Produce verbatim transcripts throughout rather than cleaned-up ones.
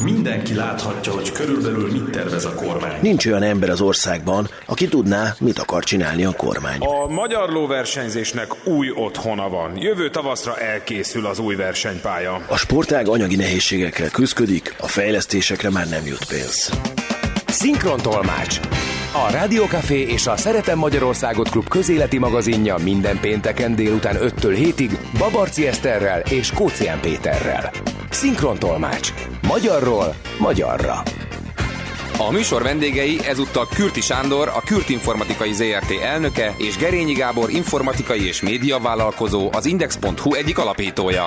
Mindenki láthatja, hogy körülbelül mit tervez a kormány. Nincs olyan ember az országban, aki tudná, mit akar csinálni a kormány. A magyar lóversenyzésnek új otthona van. Jövő tavaszra elkészül az új versenypálya. A sportág anyagi nehézségekkel küszködik, a fejlesztésekre már nem jut pénz. Szinkrontolmács. A Rádió Café és a Szeretem Magyarországot Klub közéleti magazinja minden pénteken délután öttől hétig Babarczy Eszterrel és Kócián Péterrel. Szinkrontolmács. Magyarról magyarra. A műsor vendégei ezúttal Kürti Sándor, a Kürt Informatikai zé er té elnöke, és Gerényi Gábor informatikai és médiavállalkozó, az Index pont hu egyik alapítója.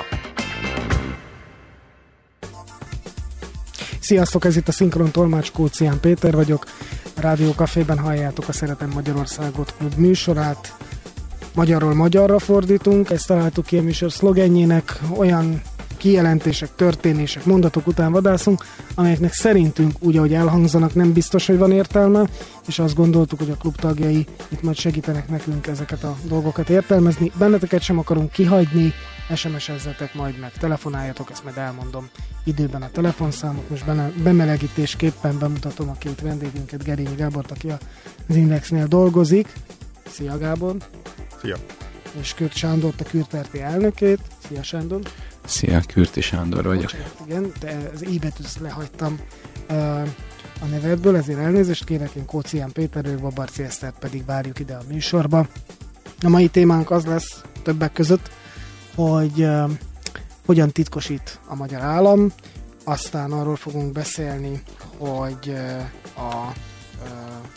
Sziasztok, ez itt a Szinkrontolmács, Kócián Péter vagyok. A Rádió Cafében halljátok a Szeretem Magyarországot Klub műsorát. Magyarról magyarra fordítunk, ezt találtuk ki a műsor szlogenjének, olyan kijelentések, történések, mondatok után vadászunk, amelyeknek szerintünk úgy, ahogy elhangzanak, nem biztos, hogy van értelme, és azt gondoltuk, hogy a klub tagjai itt majd segítenek nekünk ezeket a dolgokat értelmezni. Benneteket sem akarunk kihagyni, es em es-ezzetek majd meg, telefonáljatok, ezt majd elmondom időben a telefonszámot. Most bemelegítésképpen bemutatom a két vendégünket, Gerényi Gábort, aki az Indexnél dolgozik. Szia Gábor! Szia! És Kürti Sándort, a Kürt er té elnökét. Szia Sándor! Szia, Kürti Sándor vagyok. Bocsánat, igen, de az i betűt lehagytam uh, a nevedből, ezért elnézést kérek, én Kócián Péter, ő Babarczy Esztert pedig várjuk ide a műsorba. A mai témánk az lesz többek között, hogy uh, hogyan titkosít a magyar állam, aztán arról fogunk beszélni, hogy uh, a uh,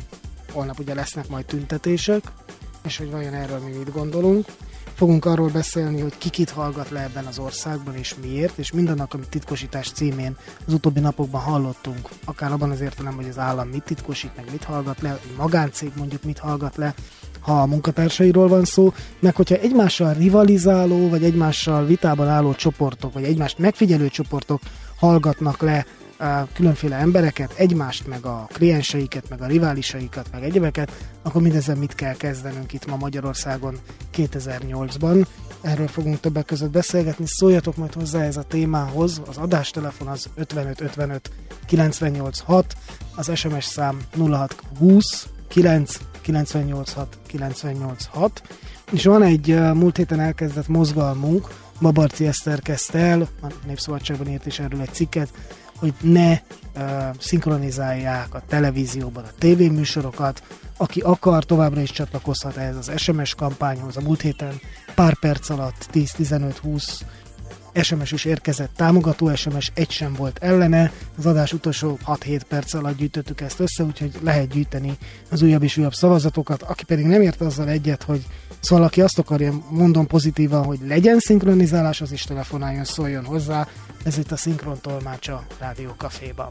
holnap ugye lesznek majd tüntetések, és hogy vajon erről mi mit gondolunk. Fogunk arról beszélni, hogy ki kit hallgat le ebben az országban, és miért, és mindannak, amit titkosítás címén az utóbbi napokban hallottunk, akár abban az értelemben, hogy az állam mit titkosít, meg mit hallgat le, egy magáncég mondjuk mit hallgat le, ha a munkatársairól van szó, meg hogyha egymással rivalizáló, vagy egymással vitában álló csoportok, vagy egymást megfigyelő csoportok hallgatnak le különféle embereket, egymást, meg a klienseiket, meg a riválisaikat, meg egyebeket, akkor mindezzel mit kell kezdenünk itt ma Magyarországon kétezer-nyolcban. Erről fogunk többek között beszélgetni, szóljatok majd hozzá ez a témához, az adástelefon az ötvenöt ötvenöt kilencvennyolc hat, az es em es szám nulla hat húsz kilenc kilencvennyolc hat kilencvennyolc hat, és van egy uh, múlt héten elkezdett mozgalmunk, Babarczy Eszter kezdte el, a Népszabadságban írt is erről egy cikket, hogy ne uh, szinkronizálják a televízióban a tévéműsorokat. Aki akar, továbbra is csatlakozhat ehhez az es em es kampányhoz. A múlt héten pár perc alatt tíz, tizenöt, húsz es em es is érkezett, támogató es em es, egy sem volt ellene. Az adás utolsó hat-hét perc alatt gyűjtöttük ezt össze, úgyhogy lehet gyűjteni az újabb és újabb szavazatokat. Aki pedig nem ért azzal egyet, hogy szóval aki azt akarja, mondom pozitívan, hogy legyen szinkronizálás, az is telefonáljon, szóljon hozzá. Ez itt a Szinkrontolmács a Rádió Caféban.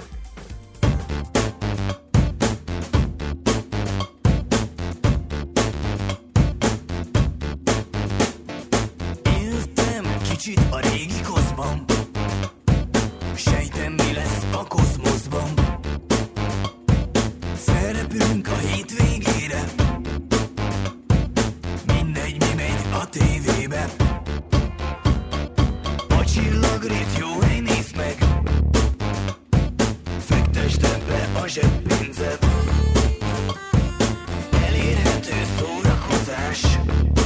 Éltem kicsit a régi koszban, sejtem mi lesz a kozmoszban. Felrepülünk a hétvégére, mindegy mi megy a tévébe. A csillagrét jó hely, nézd meg, fektesd ebbe a zseppénzed. Elérhető szórakozás,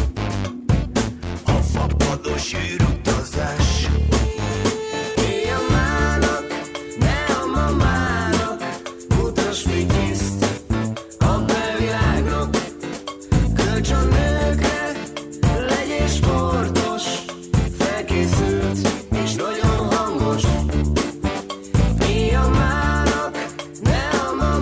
a fapados űrutazás. Éjjel-mának, ne a mamának, mutasd figyiszt a belvilágnak. Kölcs a nőkre, legyél sportos, felkészült és nagyon hangos. Mi a mának, ne a mamának.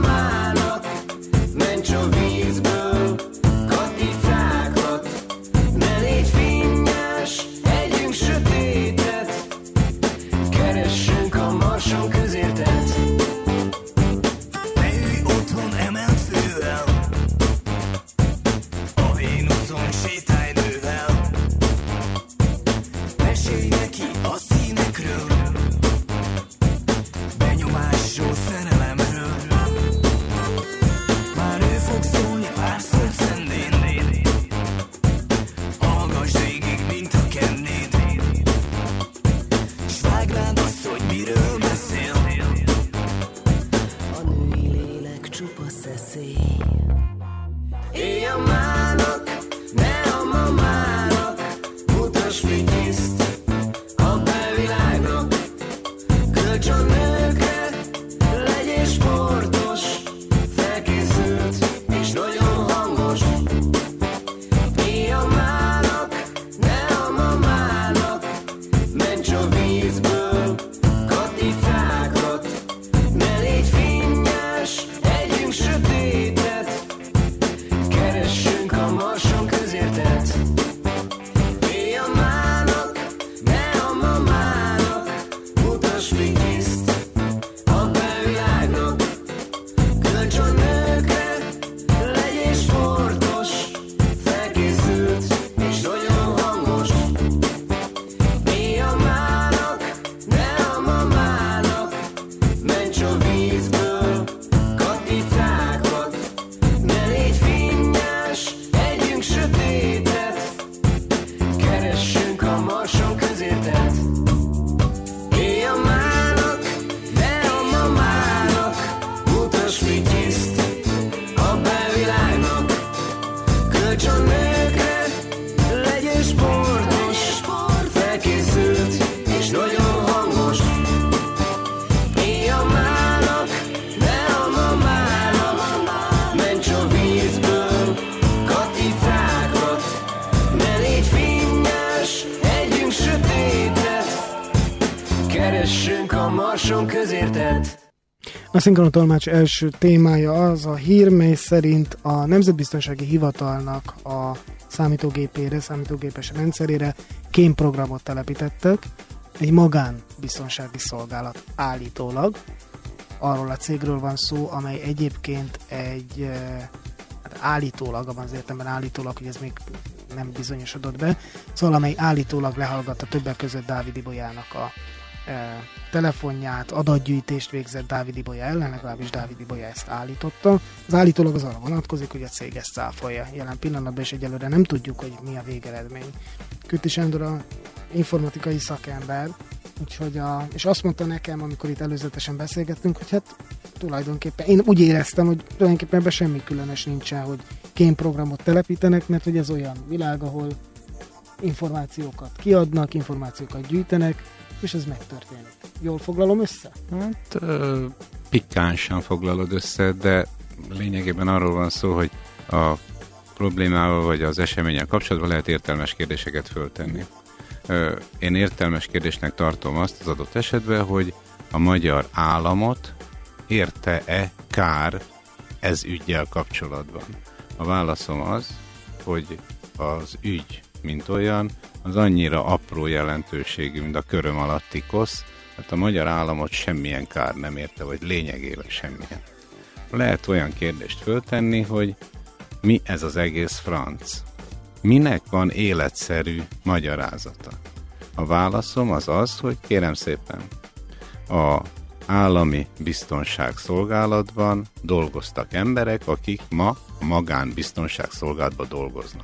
a marson közértett. A szinkronotolmács első témája az a hír, mely szerint a Nemzetbiztonsági Hivatalnak a számítógépére, számítógépes rendszerére kémprogramot telepítettek, egy magánbiztonsági szolgálat állítólag. Arról a cégről van szó, amely egyébként egy hát állítólag, abban az értelemben állítólag, hogy ez még nem bizonyosodott be, szóval amely állítólag lehallgatta többek között Dávid Ibolyának a e, telefonját, adatgyűjtést végzett Dávid Ibolya ellen, legalábbis Dávid Ibolya ezt állította. Az állítólag az arra vonatkozik, hogy a cég ezt cáfolja. Jelen pillanatban és egyelőre nem tudjuk, hogy mi a végeredmény. Kürti Sándor a informatikai szakember, úgyhogy a, és azt mondta nekem, amikor itt előzetesen beszélgettünk, hogy hát tulajdonképpen én úgy éreztem, hogy tulajdonképpen ebben semmi különös nincsen, hogy kémprogramot telepítenek, mert hogy ez olyan világ, ahol információkat kiadnak, információkat gyűjtenek, és ez megtörténik. Jól foglalom össze? Hát ö, pikánsan foglalod össze, de lényegében arról van szó, hogy a problémával vagy az eseménnyel kapcsolatban lehet értelmes kérdéseket föltenni. Ö, én értelmes kérdésnek tartom azt az adott esetben, hogy a magyar államot érte-e kár ez üggyel kapcsolatban. A válaszom az, hogy az ügy, mint olyan, az annyira apró jelentőségű, mint a köröm alatti kosz, hát a magyar államot semmilyen kár nem érte, vagy lényegében semmilyen. Lehet olyan kérdést föltenni, hogy mi ez az egész franc? Minek van életszerű magyarázata? A válaszom az az, hogy kérem szépen, a állami biztonságszolgálatban dolgoztak emberek, akik ma a magánbiztonságszolgálatban dolgoznak.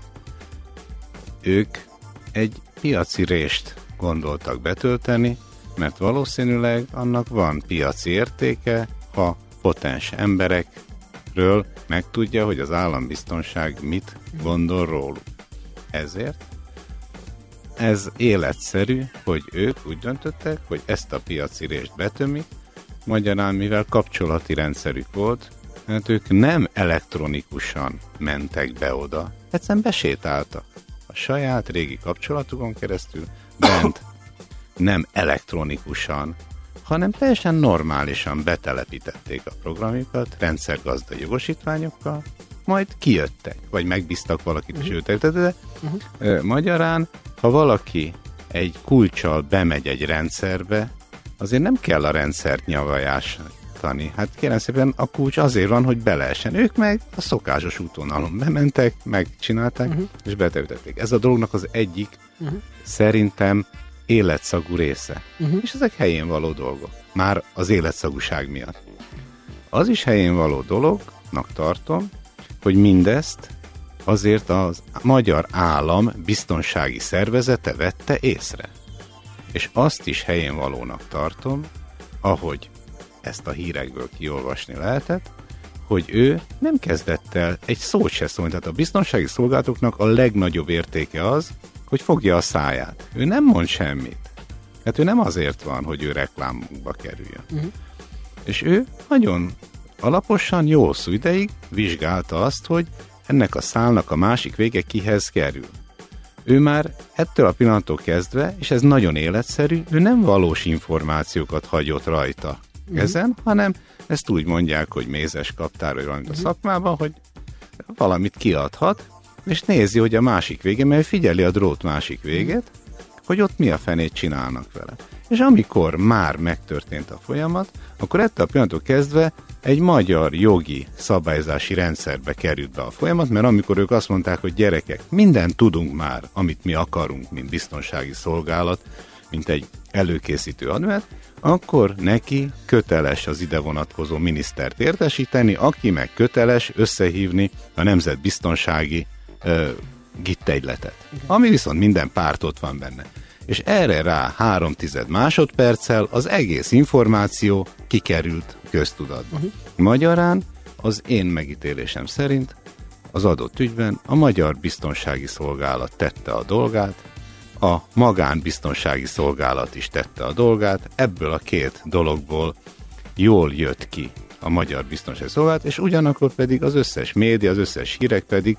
Ők egy piaci rést gondoltak betölteni, mert valószínűleg annak van piaci értéke, ha potens emberekről megtudja, hogy az állambiztonság mit gondol róluk. Ezért ez életszerű, hogy ők úgy döntöttek, hogy ezt a piaci rést betömik, magyarán mivel kapcsolati rendszerük volt, mert ők nem elektronikusan mentek be oda, egyszerűen besétáltak a saját régi kapcsolatukon keresztül, bent nem elektronikusan, hanem teljesen normálisan betelepítették a programjukat, rendszergazda jogosítványokkal, majd kijöttek, vagy megbíztak valakit, és őt értette, de uh-huh. magyarán, ha valaki egy kulccsal bemegy egy rendszerbe, azért nem kell a rendszert nyavajásítani. Hát kérem szépen, a kulcs azért van, hogy be lehessen. Ők meg a szokásos útvonalon bementek, megcsinálták, uh-huh. és betelepítették. Ez a dolognak az egyik, uh-huh. szerintem életszagú része. Uh-huh. És ezek helyén való dolgok. Már az életszagúság miatt. Az is helyén való dolognak tartom, hogy mindezt azért a magyar állam biztonsági szervezete vette észre. És azt is helyén valónak tartom, ahogy ezt a hírekből kiolvasni lehetett, hogy ő nem kezdett el egy szót se szólni. Tehát a biztonsági szolgálatoknak a legnagyobb értéke az, hogy fogja a száját. Ő nem mond semmit. Hát ő nem azért van, hogy ő reklámba kerüljön. Uh-huh. És ő nagyon alaposan, jó hosszú ideig vizsgálta azt, hogy ennek a szálnak a másik vége kihez kerül. Ő már ettől a pillanattól kezdve, és ez nagyon életszerű, ő nem valós információkat hagyott rajta uh-huh. ezen, hanem ezt úgy mondják, hogy mézes kaptár, vagy valamit uh-huh. a szakmában, hogy valamit kiadhat, és nézi, hogy a másik vége, mert figyeli a drót másik végét, hogy ott mi a fenét csinálnak vele. És amikor már megtörtént a folyamat, akkor ettől a pillanattól kezdve egy magyar jogi szabályzási rendszerbe került be a folyamat, mert amikor ők azt mondták, hogy gyerekek, mindent tudunk már, amit mi akarunk, mint biztonsági szolgálat, mint egy előkészítő admet, akkor neki köteles az ide vonatkozó minisztert értesíteni, aki meg köteles összehívni a nemzetbiztonsági uh, gittegyletet, ami viszont minden párt ott van benne. És erre rá három tized másodperccel az egész információ kikerült köztudatba. Uh-huh. Magyarán az én megítélésem szerint az adott ügyben a Magyar Biztonsági Szolgálat tette a dolgát, a magánbiztonsági szolgálat is tette a dolgát, ebből a két dologból jól jött ki a Magyar Biztonsági Szolgálat, és ugyanakkor pedig az összes média, az összes hírek pedig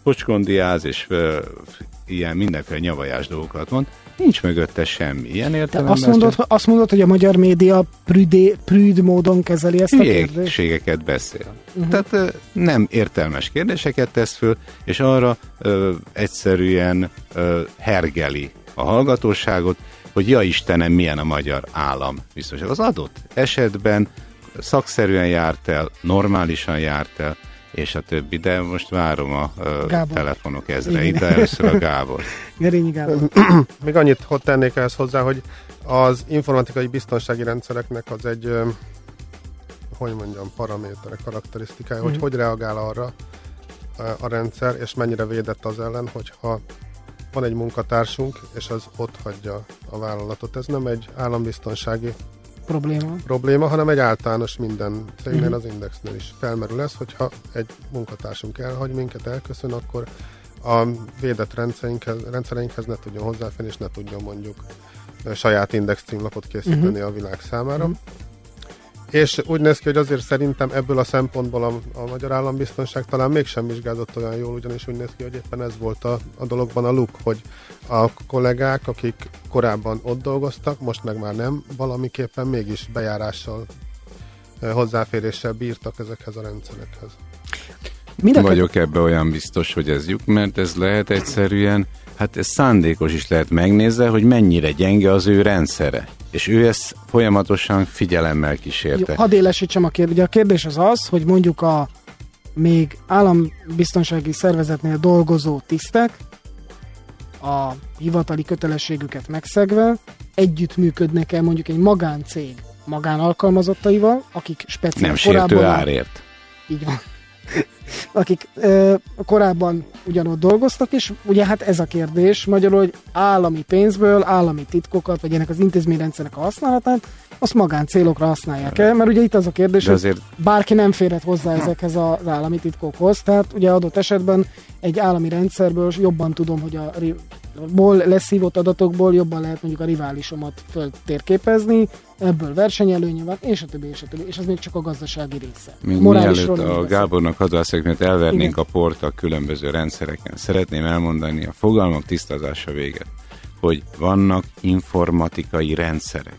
pocskondiáz, és ö, ilyen mindenféle nyavajás dolgokat mond, nincs mögötte semmi. Ilyen értelemben... Azt mondod, hogy, azt mondod, hogy a magyar média prüdé, prüd módon kezeli ezt a kérdést? Hülyeségeket beszél. Uh-huh. Tehát ö, nem értelmes kérdéseket tesz föl, és arra ö, egyszerűen ö, hergeli a hallgatóságot, hogy ja Istenem, milyen a magyar állam biztonság. Az adott esetben szakszerűen járt el, normálisan járt el, és a többi, de most várom a uh, telefonok ezreit, de először a Gábor. Gerényi Gábor. Még annyit hogy tennék ehhez hozzá, hogy az informatikai biztonsági rendszereknek az egy, hogy mondjam, paramétere, karakterisztikája, mm. hogy hogy reagál arra a rendszer, és mennyire védett az ellen, hogyha van egy munkatársunk, és az ott hagyja a vállalatot. Ez nem egy állambiztonsági probléma, probléma hanem egy általános minden cégnél, uh-huh. az Indexnél is felmerül ez, hogyha egy munkatársunk elhagy minket, elköszön, akkor a védett rendszereinkhez, rendszereinkhez ne tudjon hozzáférni, és ne tudjon mondjuk saját Index címlapot készíteni uh-huh. a világ számára. Uh-huh. És úgy néz ki, hogy azért szerintem ebből a szempontból a, a magyar állambiztonság talán mégsem vizsgázott olyan jól, ugyanis úgy néz ki, hogy éppen ez volt a, a dologban a luk, hogy a kollégák, akik korábban ott dolgoztak, most meg már nem, valamiképpen mégis bejárással, hozzáféréssel bírtak ezekhez a rendszerekhez. Mindeket... Vagyok ebbe olyan biztos, hogy ez lyuk, mert ez lehet egyszerűen, hát ez szándékos is lehet megnézze, hogy mennyire gyenge az ő rendszere. És ő ezt folyamatosan figyelemmel kísérte. Jó, hadd élesítsem a kérdést. A kérdés az az, hogy mondjuk a még állambiztonsági szervezetnél dolgozó tisztek a hivatali kötelességüket megszegve együttműködnek-e mondjuk egy magáncég magánalkalmazottaival, akik speciál nem korábban... Nem sértő árért. Így van. akik ö, korábban ugyanott dolgoztak, és ugye hát ez a kérdés magyarul, hogy állami pénzből, állami titkokat, vagy ennek az intézményrendszernek a használatát, azt magáncélokra használják el, mert ugye itt az a kérdés, azért... hogy bárki nem férhet hozzá ezekhez az állami titkokhoz, tehát ugye adott esetben egy állami rendszerből jobban tudom, hogy a ból leszívott adatokból jobban lehet mondjuk a riválisomat föltérképezni, ebből versenyelőnye van, és a többi, és a többi, és az még csak a gazdasági része. Még mielőtt a Gábornak hazászok, mert elvernénk igen. a port a különböző rendszereken. Szeretném elmondani a fogalmak tisztázása véget, hogy vannak informatikai rendszerek,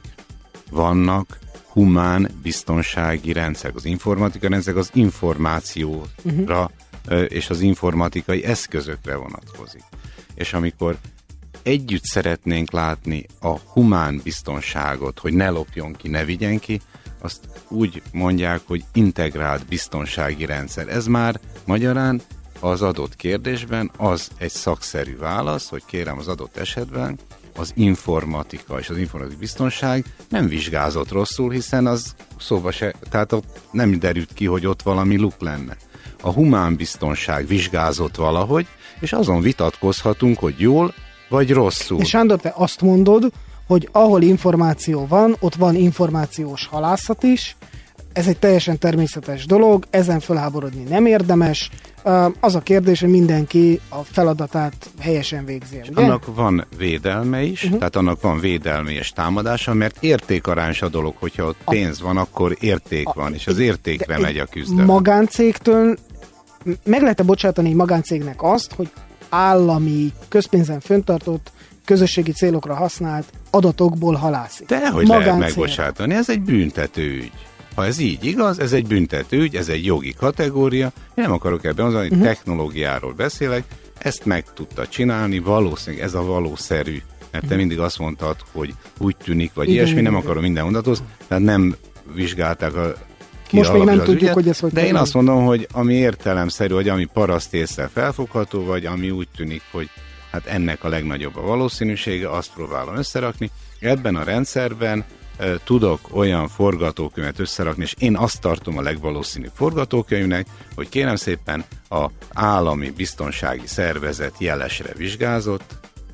vannak humán biztonsági rendszerek. Az informatikai rendszerek az információra uh-huh. és az informatikai eszközökre vonatkozik. És amikor együtt szeretnénk látni a humán biztonságot, hogy ne lopjon ki, ne vigyen ki, azt úgy mondják, hogy integrált biztonsági rendszer. Ez már magyarán az adott kérdésben az egy szakszerű válasz, hogy kérem az adott esetben az informatika és az informatikai biztonság nem vizsgázott rosszul, hiszen az szóba se, tehát ott nem derült ki, hogy ott valami luk lenne. A humán biztonság vizsgázott valahogy, és azon vitatkozhatunk, hogy jól vagy rosszul. És Sándor, te azt mondod, hogy ahol információ van, ott van információs halászat is, ez egy teljesen természetes dolog, ezen fölháborodni nem érdemes. Az a kérdés, hogy mindenki a feladatát helyesen végzi. Ugye? Annak van védelme is, uh-huh. tehát annak van védelme és támadása, mert értékarányos a dolog, hogyha ott a, pénz van, akkor érték a, van, és az értékre megy a küzdelem. Magáncégtől meg lehet-e bocsátani egy magáncégnek azt, hogy állami, közpénzen föntartott, közösségi célokra használt adatokból halászik? Dehogy lehet megbocsátani, ez egy büntető ügy. Ha ez így igaz, ez egy büntető ügy, ez egy jogi kategória, én nem akarok ebben mondani, uh-huh. technológiáról beszélek, ezt meg tudta csinálni, valószínűleg ez a valószerű, mert te uh-huh. mindig azt mondtad, hogy úgy tűnik, vagy igen, ilyesmi, nem akarom minden mondathoz, tehát nem vizsgálták a most még nem tudjuk, ügyet, hogy ez hogy de én azt mondom, hogy ami értelemszerű, vagy ami paraszt észre felfogható, vagy ami úgy tűnik, hogy hát ennek a legnagyobb a valószínűsége, azt próbálom összerakni. Ebben a rendszerben e, tudok olyan forgatókönyvet összerakni, és én azt tartom a legvalószínűbb forgatókönyvnek, hogy kérem szépen a állami biztonsági szervezet jelesre vizsgázott,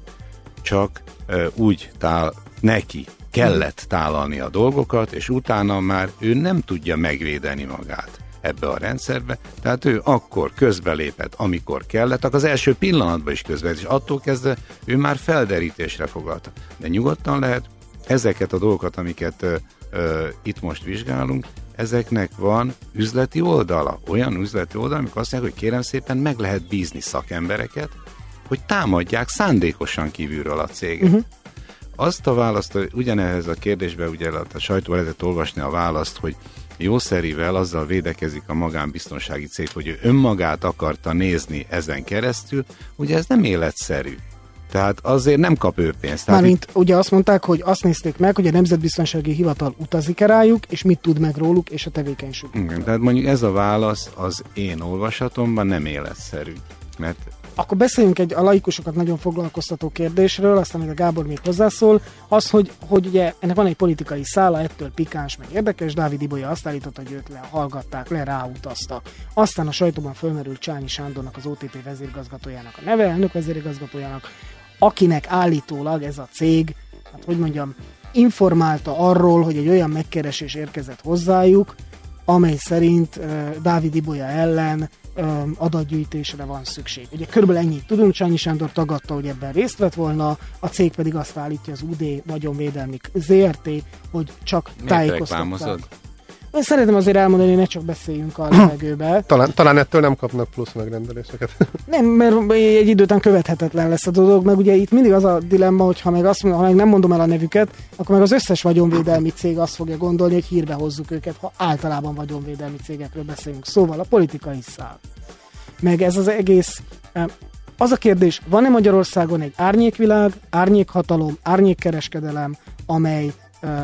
csak e, úgy tál neki kellett tálalni a dolgokat, és utána már ő nem tudja megvédeni magát ebbe a rendszerbe, tehát ő akkor közbelépett, amikor kellett, akkor az első pillanatban is közbelépett, és attól kezdve ő már felderítésre fogadta. De nyugodtan lehet ezeket a dolgokat, amiket ö, ö, itt most vizsgálunk, ezeknek van üzleti oldala. Olyan üzleti oldala, amikor azt mondják, hogy kérem szépen meg lehet bízni szakembereket, hogy támadják szándékosan kívülről a céget. Uh-huh. Azt a választ, ugyanehhez a kérdésben ugye a sajtó lehetett olvasni a választ, hogy jószerivel azzal védekezik a magánbiztonsági cég, hogy ő önmagát akarta nézni ezen keresztül, ugye ez nem életszerű. Tehát azért nem kap ő pénzt. Mármint itt... ugye azt mondták, hogy azt nézték meg, hogy a Nemzetbiztonsági Hivatal utazik-e rájuk, és mit tud meg róluk, és a tevékenységük. Igen, tehát mondjuk ez a válasz az én olvasatomban nem életszerű. Mert akkor beszéljünk egy a laikusokat nagyon foglalkoztató kérdésről, aztán még a Gábor még hozzászól, az, hogy, hogy ugye ennek van egy politikai szála, ettől pikáns, meg érdekes, Dávid Ibolya azt állította, hogy őt lehallgatták, le ráutaztak. Aztán a sajtóban fölmerült Csányi Sándornak, az o té pé vezérigazgatójának a neve, elnök vezérigazgatójának, akinek állítólag ez a cég, hát hogy mondjam, informálta arról, hogy egy olyan megkeresés érkezett hozzájuk, amely szerint uh, Dávid Ibolya ellen um, adatgyűjtésre van szükség. Ugye körülbelül ennyit tudunk, Csányi Sándor tagadta, hogy ebben részt vett volna, a cég pedig azt állítja, az u dé Vagyonvédelmi zé er té, hogy csak tájékoztatták. Én szeretem azért elmondani, hogy ne csak beszéljünk a levegőbe. Talán, talán ettől nem kapnak plusz megrendeléseket. Nem, mert egy idő után követhetetlen lesz a dolog, meg ugye itt mindig az a dilemma, hogy ha meg, azt mondom, ha meg nem mondom el a nevüket, akkor meg az összes vagyonvédelmi cég azt fogja gondolni, hogy hírbe hozzuk őket, ha általában vagyonvédelmi cégekről beszélünk. Szóval a politikai szál. Meg ez az egész... Az a kérdés, van-e Magyarországon egy árnyékvilág, árnyékhatalom, árnyékkereskedelem, amely...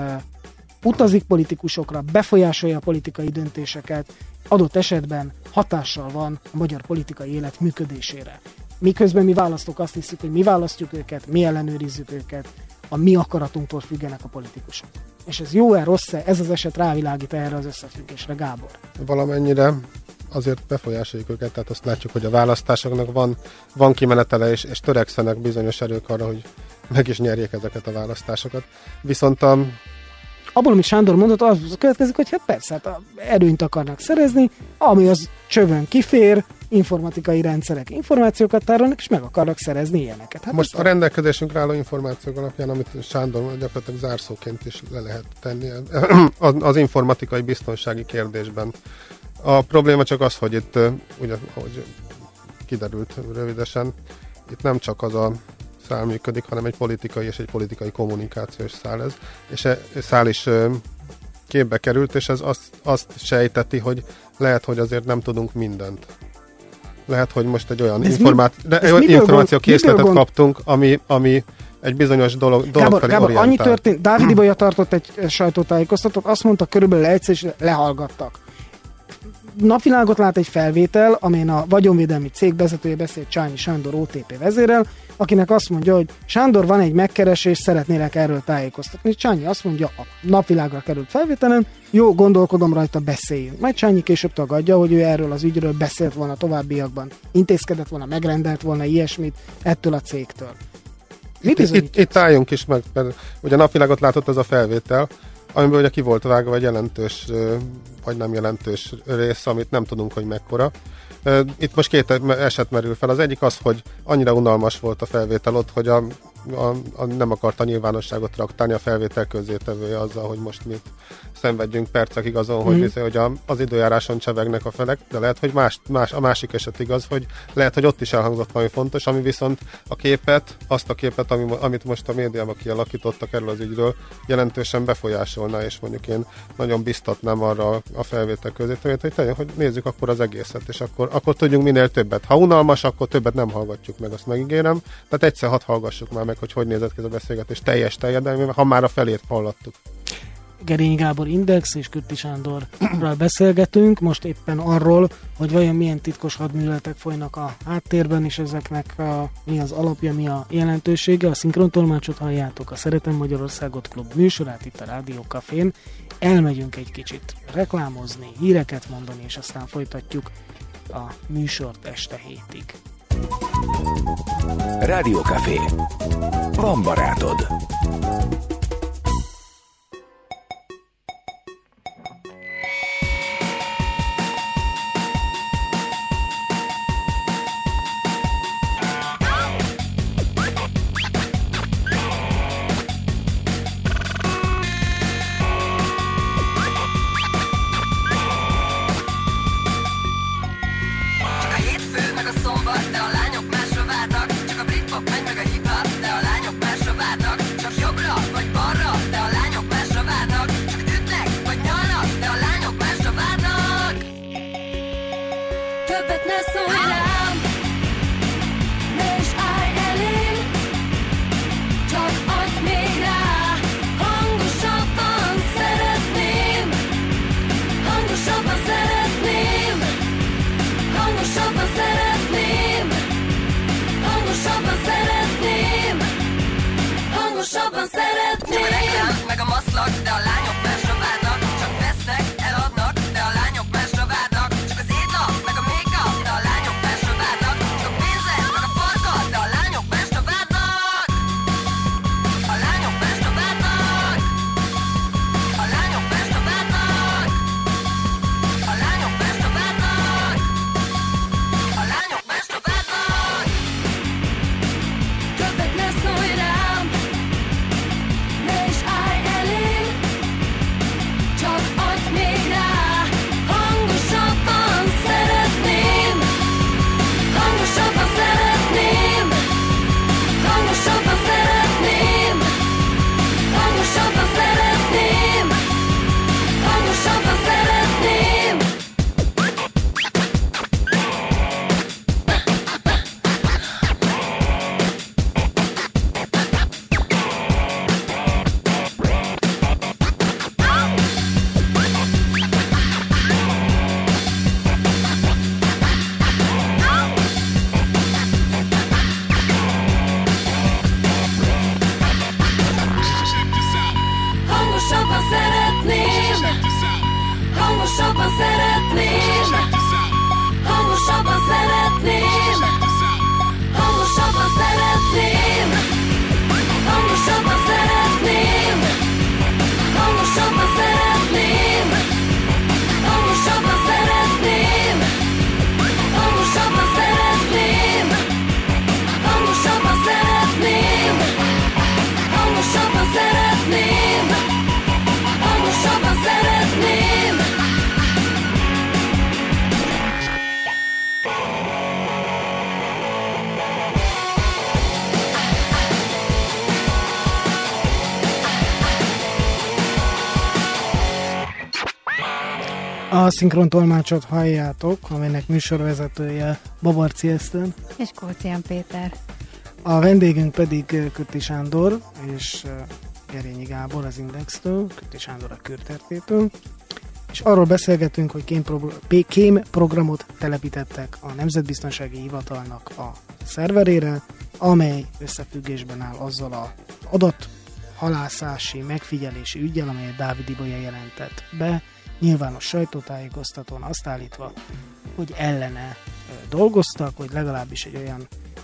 utazik politikusokra, befolyásolja a politikai döntéseket, adott esetben hatással van a magyar politikai élet működésére. Miközben mi választók azt hiszük, hogy mi választjuk őket, mi ellenőrizzük őket, a mi akaratunktól függenek a politikusok. És ez jó-e, rossz-e? Ez az eset rávilágít erre az összefüggésre, Gábor. Valamennyire azért befolyásoljuk őket, tehát azt látjuk, hogy a választásoknak van, van kimenetele, és, és törekszenek bizonyos erők arra, hogy meg is nyerjék ezeket a választásokat. Viszont a abból, amit Sándor mondott, az következik, hogy hát persze, hát erőnyt akarnak szerezni, ami az csövön kifér, informatikai rendszerek információkat tárolnak, és meg akarnak szerezni ilyeneket. Hát most a rendelkezésünkre álló információk alapján, amit Sándor gyakorlatilag zárszóként is le lehet tenni az informatikai biztonsági kérdésben. A probléma csak az, hogy itt, ugye, ahogy kiderült rövidesen, itt nem csak az a szál működik, hanem egy politikai és egy politikai kommunikációs szál ez. És e szál is ö, képbe került, és ez azt, azt sejteti, hogy lehet, hogy azért nem tudunk mindent. Lehet, hogy most egy olyan informá- információkészletet gond... kaptunk, ami, ami egy bizonyos dolog, dolog Gábor, felé Gábor, orientál. annyi történt, Dávid Ibolya tartott egy sajtótájékoztatót, azt mondta, körülbelül egyszer is lehallgattak. Napvilágot lát egy felvétel, amelyen a vagyonvédelmi cég vezetője beszélt Csányi Sándor o té pé vezérrel, akinek azt mondja, hogy Sándor, van egy megkeresés, szeretnélek erről tájékoztatni. Csányi azt mondja, a napvilágra került felvételen, jó, gondolkodom rajta, beszéljünk. Majd Csányi később tagadja, hogy ő erről az ügyről beszélt volna továbbiakban, intézkedett volna, megrendelt volna ilyesmit ettől a cégtől. Itt, itt, itt álljunk is meg, mert ugye napvilágot látott ez a felvétel, amiből ugye ki volt vágva egy jelentős, vagy nem jelentős rész, amit nem tudunk, hogy mekkora. Itt most két eset merül fel. Az egyik az, hogy annyira unalmas volt a felvétel ott, hogy a, a, a nem akarta nyilvánosságot traktálni a felvétel közzétevője azzal, hogy most mit szenvedjünk percekig azon, hogy, mm. viszont, hogy a, az időjáráson csevegnek a felek, de lehet, hogy más, más, a másik eset igaz, hogy lehet, hogy ott is elhangzott valami fontos, ami viszont a képet, azt a képet, ami, amit most a médiában kialakítottak erről az ügyről, jelentősen befolyásolná, és mondjuk én nagyon biztatnám arra a felvétel közzétevőt, hogy tegyek, hogy nézzük akkor az egészet, és akkor akkor tudjunk minél többet. Ha unalmas, akkor többet nem hallgatjuk meg, azt megígérem. Tehát egyszer hadd hallgassuk már meg, hogy hogy nézett ki ez a beszélgetés teljes terjedelmében, ha már a felét hallottuk. Gerényi Gábor Index és Kürti Sándorral beszélgetünk, most éppen arról, hogy vajon milyen titkos hadműveletek folynak a háttérben, és ezeknek a, mi az alapja, mi a jelentősége. A szinkrontolmácsot halljátok, a Szeretem Magyarországot Klub műsorát itt a Rádió Cafén. Elmegyünk egy kicsit reklámozni, híreket mondani, és aztán folytatjuk a műsort este hétig. Rádió Café. Van barátod. ipar, de a lányok másra várnak. Csak a britpop megy meg a hip-hop, de a lányok másra várnak. Csak jobbra vagy balra, de a lányok másra várnak. Csak ütnek vagy nyalnak, de a lányok másra várnak. Többet ne szólj rám, ne is állj elém, csak adj még rá. Hangosabban szeretném, hangosabban szeretném, hangosabban szeretném, hangosabban szeretném, hangosabban szeretném. Csak a reklám, meg a maszlak, de a lányok másra várnak. Csak vesznek, eladnak, de a lányok másra várnak. Csak az étlap, meg a make-up, de a lányok másra várnak. Csak a pénzet, meg a farkat, de a lányok másra várnak. A lányok másra várnak. A lányok másra várnak. A lányok másra várnak. A lányok másra várnak. Többet ne szólj rám, ne is állj elém, csak adj még rá. Hangosabban szeretném, hangosabban szeretném, hangosabban szeretném, hangosabban szeretném, hangosabban szeretném. Hangosabban szeretném, hangosabban szeretném, hangosabban szeretném, hangosabban szeretném, hangosabban szeretném, hangosabban szeretném, hangosabban szeretném, hangosabban szeretném, hangosabban szeretném, hangosabban szeretném, hangosabban szeretném. A szinkron tolmácsot halljátok, amelynek műsorvezetője Babarczy Eszter, és Kócián Péter. a vendégünk pedig Kürti Sándor és Gerényi Gábor az Indextől, Kürti Sándor a Kürtertétől, és arról beszélgetünk, hogy kém, kém programot telepítettek a Nemzetbiztonsági Hivatalnak a szerverére, amely összefüggésben áll azzal az adathalászási, megfigyelési üggyel, amelyet Dávid Ibolya jelentett be, nyilvános sajtótájékoztatón azt állítva, hogy ellene dolgoztak, hogy legalábbis egy olyan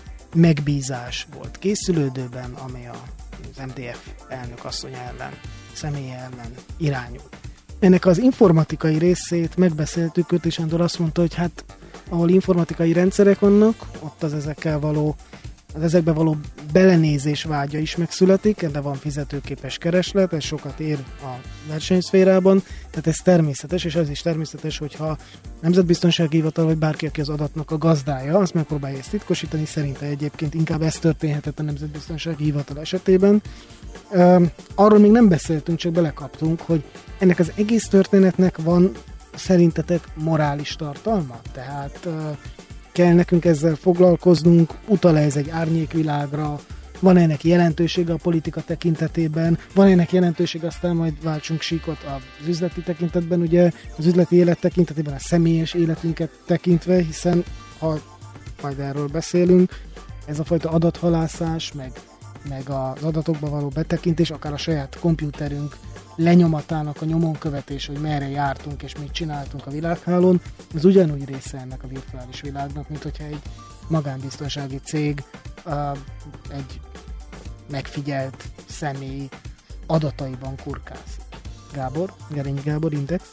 megbízás volt készülődőben, amely az em dé ef elnök asszonya ellen, személye ellen irányul. Ennek az informatikai részét megbeszéltük, Kürti Sándor azt mondta, hogy hát ahol informatikai rendszerek vannak, ott az ezekkel való, az ezekbe való belenézés vágya is megszületik, de van fizetőképes kereslet, ez sokat ér a versenyszférában, tehát ez természetes, és ez is természetes, hogyha Nemzetbiztonsági Hivatal, vagy bárki, aki az adatnak a gazdája, azt megpróbálja ezt titkosítani, szerinte egyébként inkább ez történhetett a Nemzetbiztonsági Hivatal esetében. Um, arról még nem beszéltünk, csak belekaptunk, hogy ennek az egész történetnek van szerintetek morális tartalma? Tehát uh, kell nekünk ezzel foglalkoznunk, utal ez egy árnyékvilágra, van ennek jelentősége a politika tekintetében, van ennek jelentősége, aztán majd váltsunk síkot az üzleti tekintetben, ugye az üzleti élet tekintetében a személyes életünket tekintve, hiszen ha majd erről beszélünk, ez a fajta adathalászás, meg, meg az adatokba való betekintés, akár a saját kompjúterünk lenyomatának a nyomon követés, hogy merre jártunk és mit csináltunk a világhálón, az ugyanúgy része ennek a virtuális világnak, mint hogyha egy magánbiztonsági cég uh, egy megfigyelt személy adataiban kurkász. Gábor, Gerényi Gábor, Index.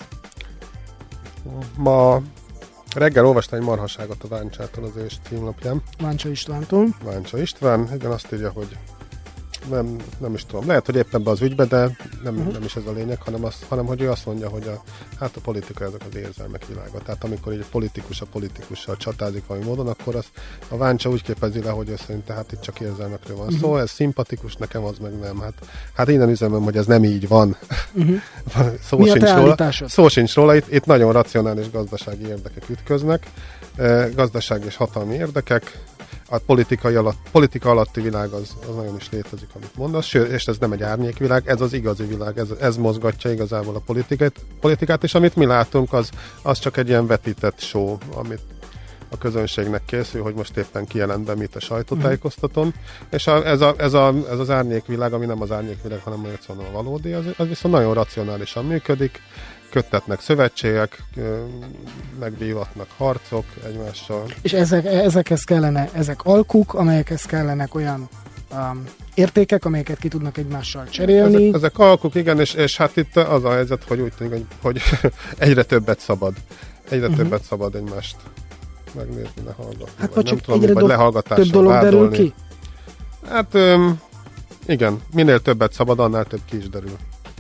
Ma reggel olvastam egy marhaságot a Váncsától, az ős címlapján. Váncsa Istvántól. Váncsa István, igen, azt írja, hogy nem, nem is tudom. Lehet, hogy éppen be az ügybe, de nem, Uh-huh. nem is ez a lényeg, hanem, az, hanem hogy ő azt mondja, hogy a, hát a politika ezek az érzelmek világa. Tehát amikor egy politikus a politikussal csatázik valami módon, akkor az a Váncsa úgy képezi le, hogy ő szerint tehát itt csak érzelmekről van Uh-huh. szó, ez szimpatikus, nekem az meg nem. Hát, hát innen üzemem, hogy ez nem így van. Uh-huh. szó, Mi a te sincs róla, állításod? szó sincs róla, itt, itt nagyon racionális gazdasági érdekek ütköznek, e, gazdasági és hatalmi érdekek, a politikai alatt, politika alatti világ az, az nagyon is létezik, amit mondasz, sőt, és ez nem egy árnyékvilág, ez az igazi világ, ez, ez mozgatja igazából a politikát, politikát, és amit mi látunk, az, az csak egy ilyen vetített show, amit a közönségnek készül, hogy most éppen kijelent be mit a sajtótájékoztatón, mm. és a, ez, a, ez, a, ez az árnyékvilág, ami nem az árnyékvilág, hanem majd szóval a valódi, az, az viszont nagyon racionálisan működik, köttetnek szövetségek, megvívatnak harcok egymással. És ezek, ezekhez kellene, ezek alkuk, amelyekhez kellenek olyan um, értékek, amelyeket ki tudnak egymással cserélni. Ezek, ezek alkuk, igen, és, és hát itt az a helyzet, hogy úgy tűnik, hogy egyre többet szabad. Egyre uh-huh. többet szabad egymást megnézni, lehallgatni. Hát vagy csak nem tudom, egyre vagy do- lehallgatással több dolog vádolni. derül ki? Hát öm, igen, minél többet szabad, annál több ki is derül.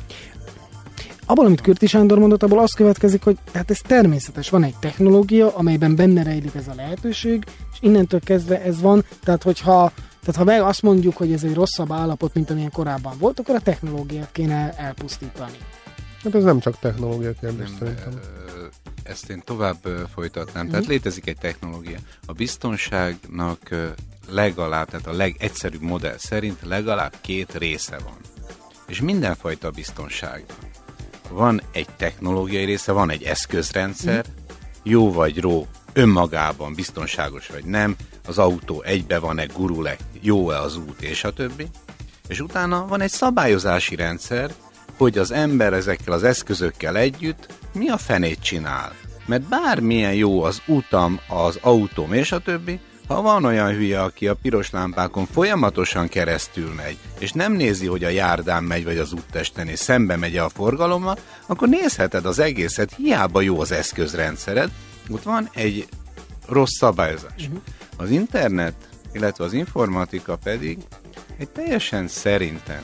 Abból, amit Kürti Sándor mondott, abból az következik, hogy hát ez természetes, van egy technológia, amelyben benne rejlik ez a lehetőség, és innentől kezdve ez van, tehát hogyha, tehát ha meg azt mondjuk, hogy ez egy rosszabb állapot, mint amilyen korábban volt, akkor a technológiát kéne elpusztítani. Hát ez nem csak technológia kérdés Nem, szerintem. ö, Ezt én tovább ö, folytatnám. Tehát létezik egy technológia. A biztonságnak ö, legalább, tehát a legegyszerűbb modell szerint legalább két része van. És mindenfajta biztonságnak van egy technológiai része, van egy eszközrendszer, jó vagy ró, önmagában biztonságos vagy nem, az autó egybe van-e, gurul-e, jó-e az út, és a többi. És utána van egy szabályozási rendszer, hogy az ember ezekkel az eszközökkel együtt mi a fenét csinál. Mert bármilyen jó az utam, az autóm, és a többi, ha van olyan hülye, aki a piros lámpákon folyamatosan keresztül megy, és nem nézi, hogy a járdán megy, vagy az úttesten, és szembe megy a forgalommal, akkor nézheted az egészet, hiába jó az eszközrendszered, ott van egy rossz szabályozás. Uh-huh. Az internet, illetve az informatika pedig egy teljesen szerintem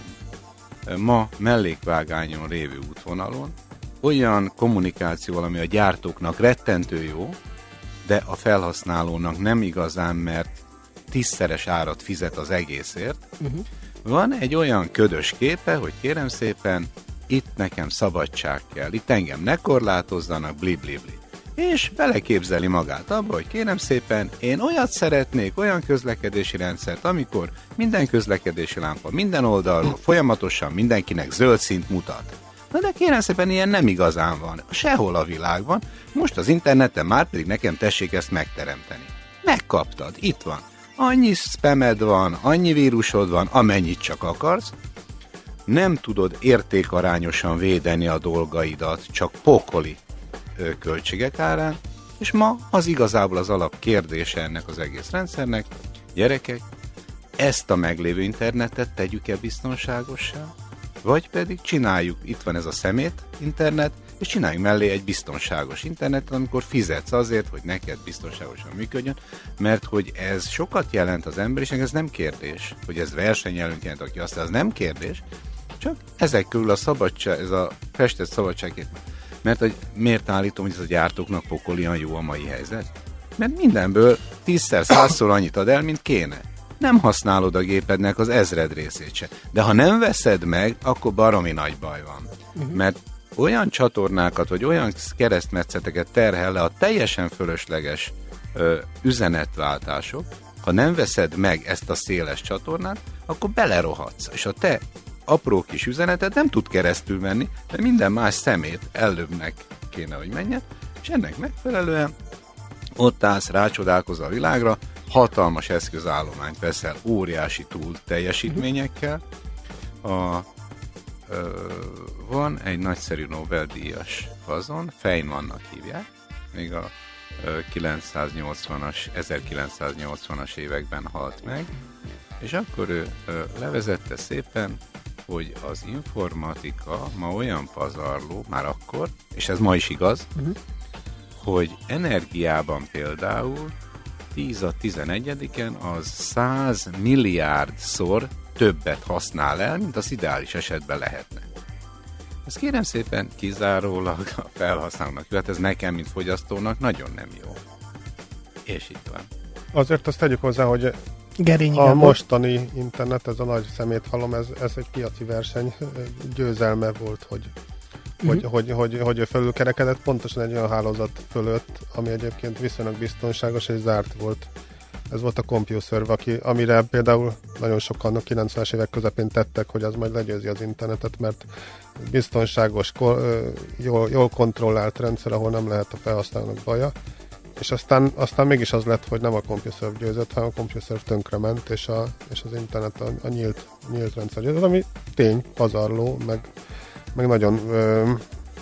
ma mellékvágányon lévő útvonalon olyan kommunikációval, ami a gyártóknak rettentő jó, de a felhasználónak nem igazán, mert tízszeres árat fizet az egészért. Uh-huh. Van egy olyan ködös képe, hogy kérem szépen, itt nekem szabadság kell, itt engem ne korlátozzanak, bli-bli-bli. És beleképzeli magát abba, hogy kérem szépen, én olyat szeretnék, olyan közlekedési rendszert, amikor minden közlekedési lámpa minden oldalról folyamatosan mindenkinek zöld színt mutat. Na de kérem szépen, ilyen nem igazán van. Sehol a világban. Most az interneten már pedig nekem tessék ezt megteremteni. Megkaptad, itt van. Annyi spamed van, annyi vírusod van, amennyit csak akarsz. Nem tudod értékarányosan védeni a dolgaidat, csak pokoli ö, költségek árán. És ma az igazából az alap kérdése ennek az egész rendszernek. Gyerekek, ezt a meglévő internetet tegyük-e biztonságossá? Vagy pedig csináljuk, itt van ez a szemét internet, és csináljuk mellé egy biztonságos internetet, amikor fizetsz azért, hogy neked biztonságosan működjön, mert hogy ez sokat jelent az emberiségnek, ez nem kérdés, hogy ez versenyelőnk jelent, aki azt, ez nem kérdés, csak ezek körül a szabadság, ez a festett szabadságét. Mert hogy miért állítom, hogy ez a gyártóknak pokolian jó a mai helyzet? Mert mindenből tízszer, százszor annyit ad el, mint kéne. Nem használod a gépednek az ezred részét se. De ha nem veszed meg, akkor baromi nagy baj van. Uh-huh. Mert olyan csatornákat, vagy olyan keresztmetszeteket terhel le a teljesen fölösleges ö, üzenetváltások, ha nem veszed meg ezt a széles csatornát, akkor belerohadsz. És a te apró kis üzeneted nem tud keresztül menni, mert minden más szemét előbbnek kéne, hogy menjen, és ennek megfelelően ott állsz, rácsodálkozol a világra, hatalmas eszközállományt veszel óriási túl teljesítményekkel. A, ö, van egy nagyszerű Nobel-díjas fazon, Feynmannak hívják, még a ö, kilencszáznyolcvanas, ezerkilencszáznyolcvanas években halt meg, és akkor ő ö, levezette szépen, hogy az informatika ma olyan pazarló, már akkor, és ez ma is igaz, uh-huh. hogy energiában például tíz a tizenegyediken az száz milliárdszor többet használ el, mint az ideális esetben lehetne. Ez kérem szépen kizárólag a felhasználónak jó, hát ez nekem, mint fogyasztónak nagyon nem jó. És itt van. Azért azt tegyük hozzá, hogy Gerényi a Gábor. mostani internet, ez a nagy szeméthalom, ez, ez egy piaci verseny győzelme volt, hogy, Mhm. hogy, hogy, hogy, hogy ő fölülkerekedett pontosan egy olyan hálózat fölött, ami egyébként viszonylag biztonságos és zárt volt. Ez volt a CompuServe, aki, amire például nagyon sokan a kilencvenes évek közepén tettek, hogy az majd legyőzi az internetet, mert biztonságos, ko- ö, jól, jól kontrollált rendszer, ahol nem lehet a felhasználónak baja. És aztán, aztán mégis az lett, hogy nem a CompuServe győzött, hanem a CompuServe tönkrement, és, a, és az internet a, a nyílt, nyílt rendszer győzött, ami tény, pazarló, meg, meg nagyon ö,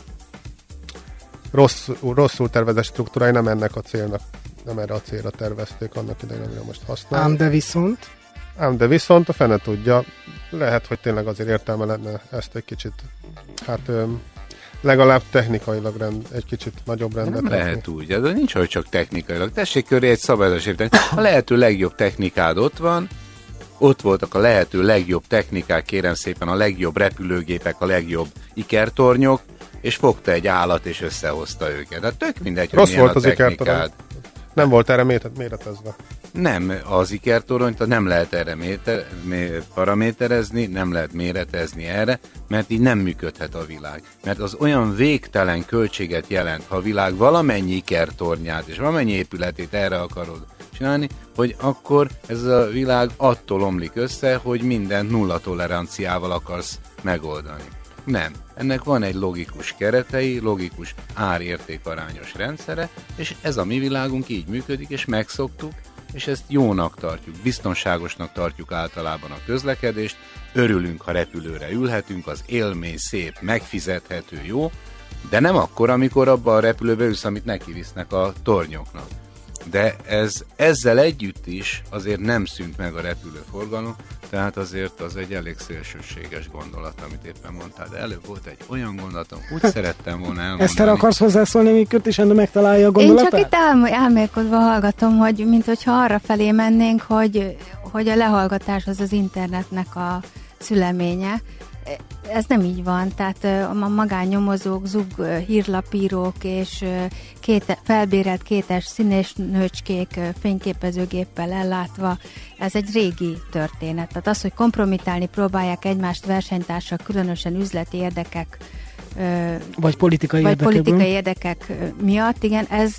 rossz, rosszul tervezett struktúrái nem ennek a célnak, nem erre a célra tervezték annak idején, amire most használják. Ám de viszont... Ám de viszont a fene tudja, lehet, hogy tényleg azért értelme lenne ezt egy kicsit, hát ö, legalább technikailag rend, egy kicsit nagyobb rendet Nem rakni. lehet úgy, de nincs, hogy csak technikailag. Tessék köré egy szabályozás érteni. A lehető legjobb technikád ott van, ott voltak a lehető legjobb technikák, kérem szépen, a legjobb repülőgépek, a legjobb ikertornyok, és fogta egy állat, és összehozta őket. De tök mindegy, hogy Rossz milyen volt a az ikertorony. technikád. Nem volt erre méret, méretezve. Nem, az ikertoronyt nem lehet erre méter, mé, paraméterezni, nem lehet méretezni erre, mert így nem működhet a világ. Mert az olyan végtelen költséget jelent, ha a világ valamennyi ikertornyát és valamennyi épületét erre akarod csinálni, hogy akkor ez a világ attól omlik össze, hogy minden nulla toleranciával akarsz megoldani. Nem. Ennek van egy logikus keretei, logikus ár-értékarányos rendszere, és ez a mi világunk így működik, és megszoktuk, és ezt jónak tartjuk, biztonságosnak tartjuk általában a közlekedést, örülünk, ha repülőre ülhetünk, az élmény szép, megfizethető, jó, de nem akkor, amikor abba a repülőbe ülsz, amit nekivisznek a tornyoknak. De ez ezzel együtt is azért nem szűnt meg a repülőforgalom, tehát azért az egy elég szélsőséges gondolat, amit éppen mondtál, de előbb volt egy olyan gondolatom, úgy szerettem volna elmondani. Eszter, akarsz hozzászólni, míg Kürtis Sándor megtalálja a Én gondolatát? csak itt elm- elmélkodva hallgatom, hogy mint hogyha arra felé mennénk, hogy, hogy a lehallgatás az az internetnek a szüleménye. Ez nem így van, tehát a magánnyomozók, zug hírlapírók és két, felbérelt kétes színes nőcskék fényképezőgéppel ellátva, ez egy régi történet. Tehát az, hogy kompromittálni próbálják egymást versenytársak, különösen üzleti érdekek vagy politikai vagy érdekekből. politikai érdekek miatt, igen, ez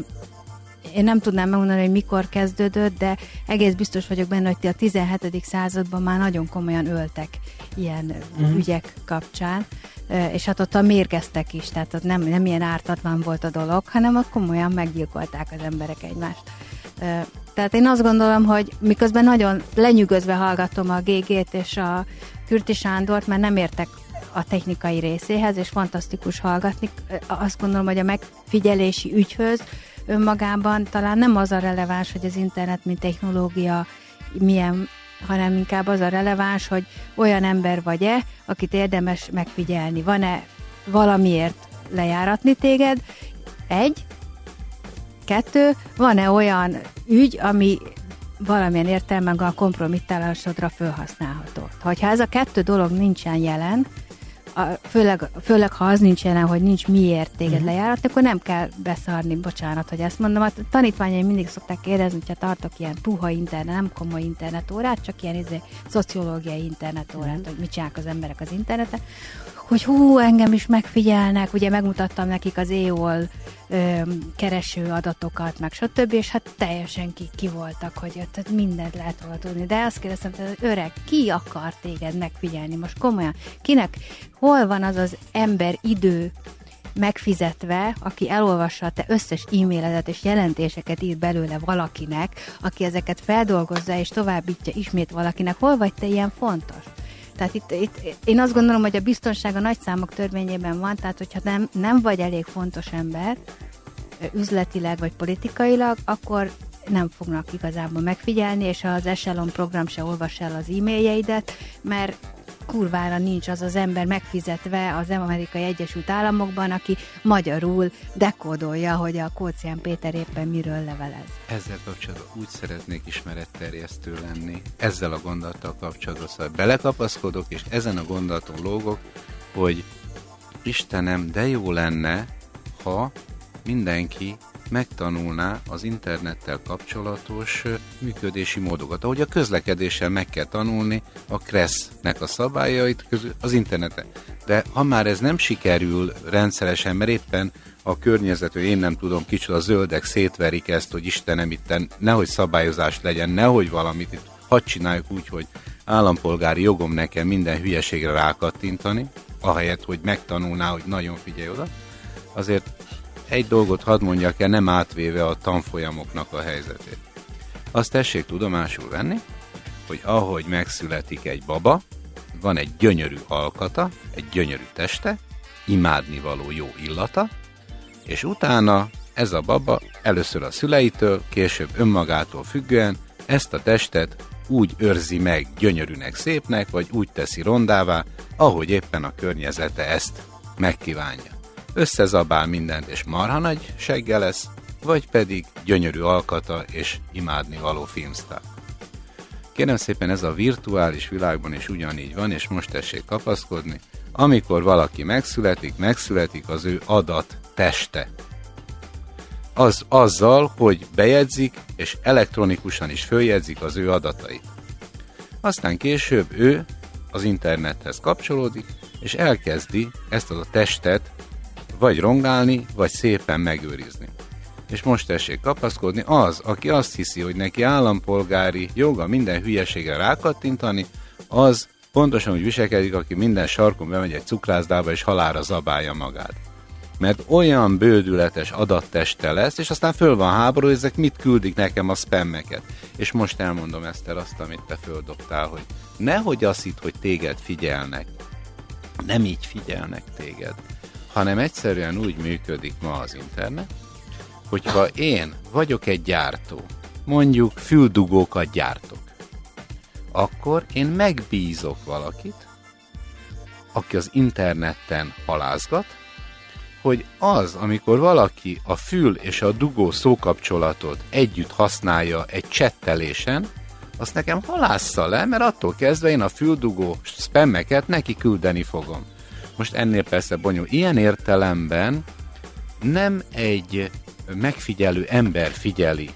én nem tudnám megmondani, hogy mikor kezdődött, de egész biztos vagyok benne, hogy a tizenhetedik században már nagyon komolyan öltek ilyen Mhm. ügyek kapcsán, és hát ott a mérgeztek is, tehát ott nem, nem ilyen ártatlan volt a dolog, hanem ott komolyan meggyilkolták az emberek egymást. Tehát én azt gondolom, hogy miközben nagyon lenyűgözve hallgatom a gé gét és a Kürti Sándort, mert nem értek a technikai részéhez, és fantasztikus hallgatni. Azt gondolom, hogy a megfigyelési ügyhöz önmagában talán nem az a releváns, hogy az internet, mint technológia milyen, hanem inkább az a releváns, hogy olyan ember vagy-e, akit érdemes megfigyelni. Van-e valamiért lejáratni téged? Egy. Kettő. Van-e olyan ügy, ami valamilyen értelemben a kompromittálásodra felhasználható? Hogyha ez a kettő dolog nincsen jelen, a, főleg, főleg ha az nincs jelen, hogy nincs miért téged uh-huh. lejáratni, akkor nem kell beszarni, bocsánat, hogy ezt mondom. A tanítványaim mindig szokták kérdezni, hogyha tartok ilyen puha internet, nem komoly internetórát, csak ilyen izé, szociológiai internetórát, uh-huh. hogy mit csinálnak az emberek az interneten, hogy hú, engem is megfigyelnek, ugye megmutattam nekik az é o el ö, kereső adatokat, meg stb., és hát teljesen ki, ki voltak, hogy tehát mindent lehet volna tudni. De azt kérdeztem, hogy öreg, ki akar téged megfigyelni most komolyan? Kinek, hol van az az ember idő megfizetve, aki elolvassa a te összes e-mailedet és jelentéseket ír belőle valakinek, aki ezeket feldolgozza és továbbítja ismét valakinek, hol vagy te ilyen fontos? Tehát itt, itt én azt gondolom, hogy a biztonság a nagyszámok törvényében van, tehát hogyha nem, nem vagy elég fontos ember, üzletileg vagy politikailag, akkor nem fognak igazából megfigyelni, és az Echelon program se olvas el az e-mailjeidet, mert kurvára nincs az az ember megfizetve az Amerikai Egyesült Államokban, aki magyarul dekódolja, hogy a Kócián Péter éppen miről levelez. Ezzel kapcsolatban úgy szeretnék ismeretterjesztő lenni, ezzel a gondolattal kapcsolatban, szóval belekapaszkodok, és ezen a gondolaton lógok, hogy Istenem, de jó lenne, ha mindenki megtanulná az internettel kapcsolatos működési módokat. Ahogy a közlekedéssel meg kell tanulni a Kressz-nek a szabályait közül az interneten. De ha már ez nem sikerül rendszeresen, mert éppen a környezető, én nem tudom, kicsoda zöldek szétverik ezt, hogy Istenem, itten nehogy szabályozás legyen, nehogy valamit, itt hadd csináljuk úgy, hogy állampolgári jogom nekem minden hülyeségre rákattintani, ahelyett, hogy megtanulná, hogy nagyon figyelj oda. Azért egy dolgot hadd mondjak el, nem átvéve a tanfolyamoknak a helyzetét. Azt tessék tudomásul venni, hogy ahogy megszületik egy baba, van egy gyönyörű alkata, egy gyönyörű teste, imádnivaló jó illata, és utána ez a baba először a szüleitől, később önmagától függően ezt a testet úgy őrzi meg gyönyörűnek, szépnek, vagy úgy teszi rondává, ahogy éppen a környezete ezt megkívánja. Összezabál mindent, és marha nagy segge lesz, vagy pedig gyönyörű alkata és imádnivaló filmsztár. Kérem szépen, ez a virtuális világban is ugyanígy van, és most tessék kapaszkodni. Amikor valaki megszületik, megszületik az ő adat teste. Az, azzal, hogy bejegyzik, és elektronikusan is följegyzik az ő adatait. Aztán később ő az internethez kapcsolódik, és elkezdi ezt a testet vagy rongálni, vagy szépen megőrizni. És most tessék kapaszkodni, az, aki azt hiszi, hogy neki állampolgári joga minden hülyeségre rákattintani, az pontosan úgy viselkedik, aki minden sarkon bemegy egy cukrászdába, és halálra zabálja magát. Mert olyan bődületes adatteste lesz, és aztán föl van háború, hogy ezek mit küldik nekem a spammeket. És most elmondom, Eszter, azt, amit te földobtál, hogy nehogy azt hidd, hogy téged figyelnek. Nem így figyelnek téged, hanem egyszerűen úgy működik ma az internet, hogyha én vagyok egy gyártó, mondjuk füldugókat gyártok, akkor én megbízok valakit, aki az interneten halázgat, hogy az, amikor valaki a fül és a dugó szókapcsolatot együtt használja egy csettelésen, azt nekem halásza le, mert attól kezdve én a füldugó spammeket neki küldeni fogom. Most ennél persze bonyolult. Ilyen értelemben nem egy megfigyelő ember figyeli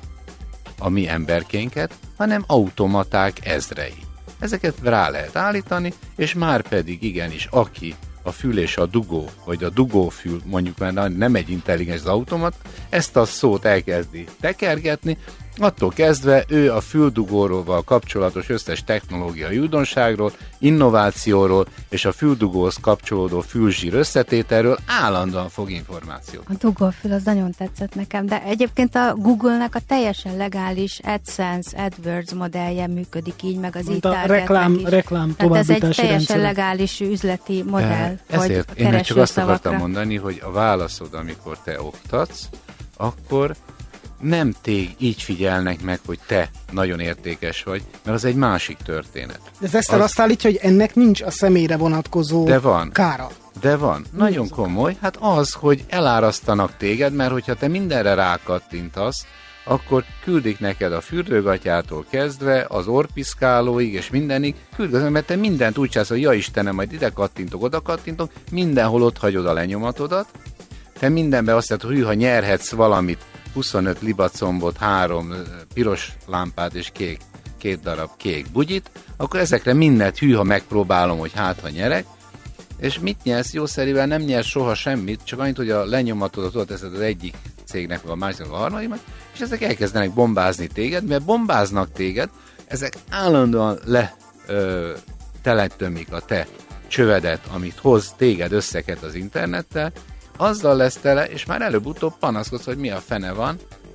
a mi emberkénket, hanem automaták ezrei. Ezeket rá lehet állítani, és már pedig igenis, aki a fül és a dugó, vagy a dugófül, mondjuk már nem egy intelligens automat, ezt a szót elkezdi tekergetni, attól kezdve ő a füldugóról kapcsolatos összes technológiai újdonságról, innovációról és a füldugóhoz kapcsolódó fülzsír összetételről állandóan fog információt. A dugófül az nagyon tetszett nekem, de egyébként a Google-nek a teljesen legális AdSense, AdWords modellje működik így, meg az így reklám, is. reklám Tehát ez egy teljesen rendszer. legális üzleti modell. E, ezért hogy én meg csak azt szavakra. akartam mondani, hogy a válaszod, amikor te oktatsz, akkor nem tég így figyelnek meg, hogy te nagyon értékes vagy, mert az egy másik történet. De ez Eszter az... azt állítja, hogy ennek nincs a személyre vonatkozó De van. kára. De van. Mi nagyon komoly. Hát az, hogy elárasztanak téged, mert hogyha te mindenre rákattintasz, akkor küldik neked a fürdőgatyától kezdve, az orpiszkálóig és mindenig, küldik, mert te mindent úgy csinálsz, hogy ja Istenem, majd ide kattintok, oda kattintok, mindenhol ott hagyod a lenyomatodat, te mindenben azt mondod, hogy hű, ha nyerhetsz valamit, huszonöt libacombot, három piros lámpát és kék, két darab kék bugyit, akkor ezekre mindent hű, ha megpróbálom, hogy hát, ha nyerek, és mit nyersz? Jószerivel nem nyersz soha semmit, csak annyit, hogy a lenyomatodat oda teszed az egyik cégnek, a másiknak, a harmadiknak, és ezek elkezdenek bombázni téged, mert bombáznak téged, ezek állandóan le ö, teletömik a te csövedet, amit hoz téged összeket az internettel, azzal lesz tele, és már előbb-utóbb panaszkodsz, hogy mi a fene van,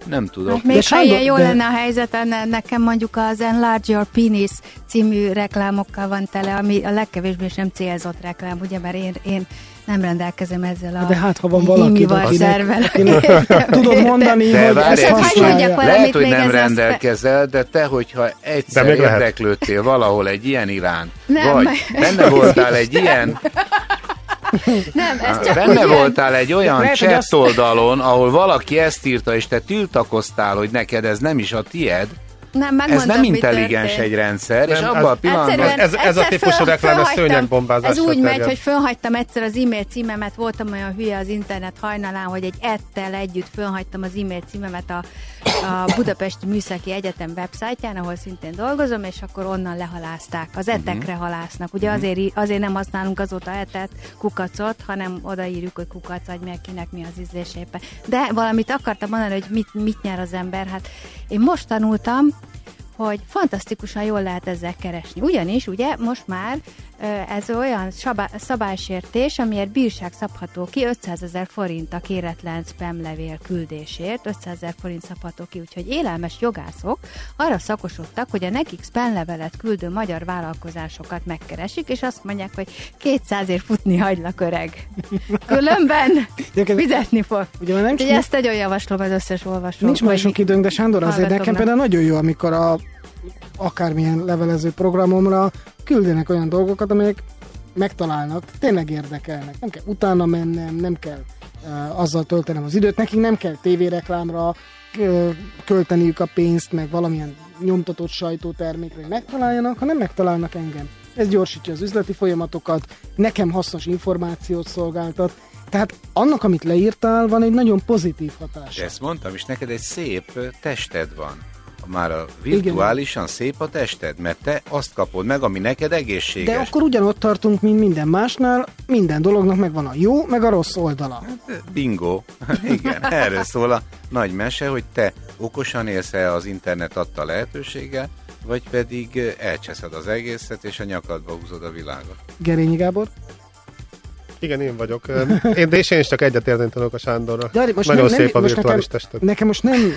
Nem tudom. Hát még ha ilyen jó de... lenne a helyzet, nekem mondjuk az Enlarge Your Penis című reklámokkal van tele, ami a legkevésbé sem célzott reklám, ugye, mert én, én nem rendelkezem ezzel a de hát, ha van valaki, akinek tudod mondani, de hogy ezt használja. Lehet, hogy nem rendelkezel, de te, hogyha egyszer érdeklődtél valahol egy ilyen iránt, nem, vagy benne voltál egy ilyen nem, ez csak benne ugyan... voltál egy olyan chat oldalon, ahol valaki ezt írta, és te tiltakoztál, hogy neked ez nem is a tied. Nem, ez nem intelligens egy rendszer, nem, és abban a pillanatban... Ez, ez a típusú reklám, ez szőnyegbombázásra Ez úgy terjed. megy, hogy fölhagytam egyszer az e-mail címemet, voltam olyan hülye az internet hajnalán, hogy egy ettel együtt fölhagytam az e-mail címemet a, a Budapesti Műszaki Egyetem websájtján, ahol szintén dolgozom, és akkor onnan lehalázták. Az etekre uh-huh. halásznak. Ugye uh-huh. azért, azért nem használunk azóta etet, kukacot, hanem odaírjuk, hogy kukac, vagy meg kinek mi az ízléséppen. De valamit akartam mondani, hogy mit, mit nyer az ember. Hát én most tanultam, hogy fantasztikusan jól lehet ezzel keresni. Ugyanis, ugye, most már ez olyan szabálysértés, amiért bírság szabható ki ötszázezer forint a kéretlen spam levél küldésért, ötszázezer forint szabható ki, úgyhogy élelmes jogászok arra szakosodtak, hogy a nekik spam levelet küldő magyar vállalkozásokat megkeresik, és azt mondják, hogy kétszázért futni hagylak, öreg. Különben fizetni fog. Ugye, nem Úgyhogy ezt nagyon javaslom az összes olvasónak. Nincs már sok időnk, de Sándor, azért nekem például nagyon jó, amikor a akármilyen levelező programomra küldenek olyan dolgokat, amelyek megtalálnak, tényleg érdekelnek. Nem kell utána mennem, nem kell uh, azzal töltenem az időt, nekik nem kell tévéreklámra uh, költeniük a pénzt, meg valamilyen nyomtatott sajtótermékre, hogy megtaláljanak, hanem megtalálnak engem. Ez gyorsítja az üzleti folyamatokat, nekem hasznos információt szolgáltat, tehát annak, amit leírtál, van egy nagyon pozitív hatása. Ezt mondtam, és neked egy szép tested van. Már a virtuálisan igen. szép a tested, mert te azt kapod meg, ami neked egészséges. De akkor ugyanott tartunk, mint minden másnál, minden dolognak megvan a jó, meg a rossz oldala. Bingo. Igen, erről szól a nagy mese, hogy te okosan élsz el az internet adta lehetőséggel, vagy pedig elcseszed az egészet, és a nyakadba húzod a világot. Gerényi Gábor? Igen, én vagyok. Én, de és én is csak egyet érdekelek a Sándorra. De most nagyon nem, szép nem, a virtuális nekem, tested. Nekem most nem...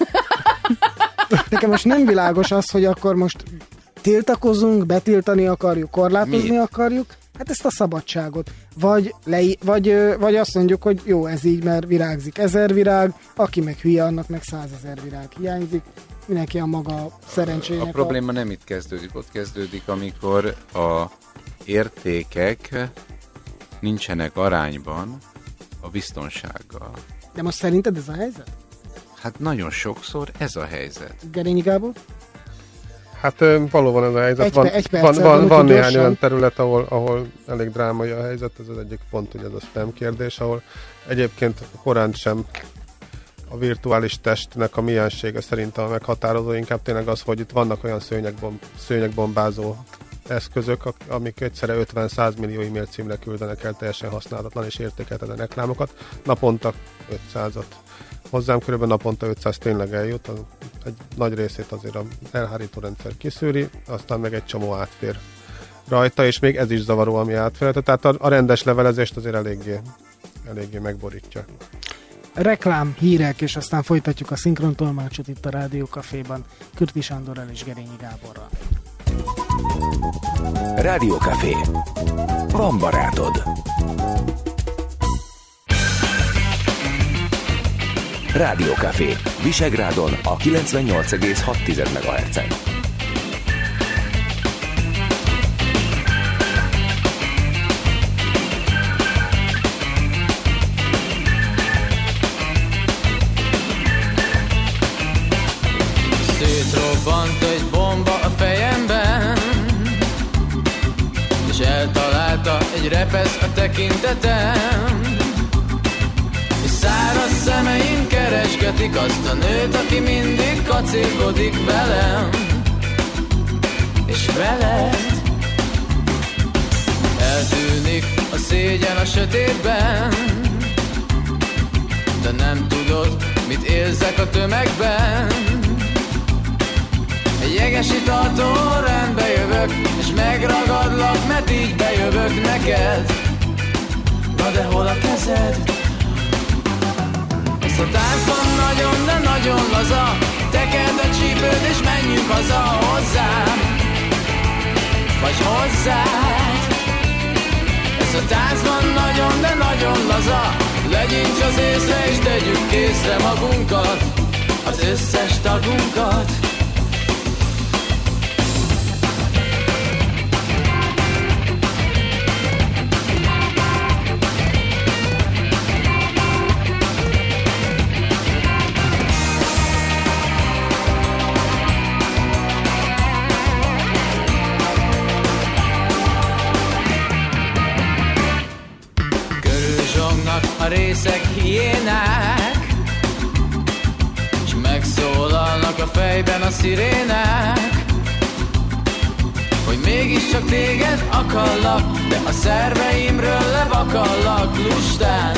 Nekem most nem világos az, hogy akkor most tiltakozunk, betiltani akarjuk, korlátozni Mi? akarjuk. Hát ezt a szabadságot. Vagy, le, vagy, vagy azt mondjuk, hogy jó, ez így, mert virágzik ezer virág, aki meg hülye, annak meg százezer virág hiányzik. Mindenki a maga szerencsének. A probléma a... nem itt kezdődik, ott kezdődik, amikor a értékek nincsenek arányban a biztonsággal. De most szerinted ez a helyzet? Hát nagyon sokszor ez a helyzet. Gerényi Gábor? Hát valóban ez a helyzet. Egy, van egy van, van, van néhány gyorsan. olyan terület, ahol, ahol elég drámai a helyzet. Ez az egyik pont, hogy ez a spam kérdés, ahol egyébként korán sem a virtuális testnek a miensége szerintem a meghatározó, inkább tényleg az, hogy itt vannak olyan szőnyegbomb, szőnyegbombázó eszközök, amik egyszerre ötven-száz millió e-mail címre küldenek el teljesen használatlan és értékeltetlen reklámokat. Naponta ötszázat. Hozzám körülbelül naponta ötszáz tényleg eljut, egy nagy részét azért az elhárító rendszer kiszűri, aztán meg egy csomó átfér rajta, és még ez is zavaró, ami átfér. Tehát a, a rendes levelezést azért eléggé, eléggé megborítja. Reklám, hírek, és aztán folytatjuk a szinkrontolmácsot itt a Rádió Caféban Kürti Sándorral és Gerényi Gáborral. Rádió Café. Van barátod. Rádió Café. Visegrádon a kilencvennyolc egész hat megahertzen. Szétrobbant egy bomba a fejemben, és eltalálta egy repesz a tekintetem. És száraz szemeim keresgetik azt a nőt, aki mindig kacérkodik velem. És veled eltűnik a szégyen a sötétben, de nem tudod, mit érzek a tömegben. Egy jeges italtól rendbe jövök, és megragadlak, mert így bejövök neked. Na de hol a kezed? Ezt a táncban nagyon, de nagyon nagyon laza, tekerd a csípőd és menjünk haza hozzám, vagy hozzád. Ez a táncban nagyon, de nagyon laza, legyints az észre és tegyük készre magunkat, az összes tagunkat. A részek hiénák, s megszólalnak a fejben a szirénák, hogy mégiscsak téged akarlak, de a szerveimről levakallak lustán,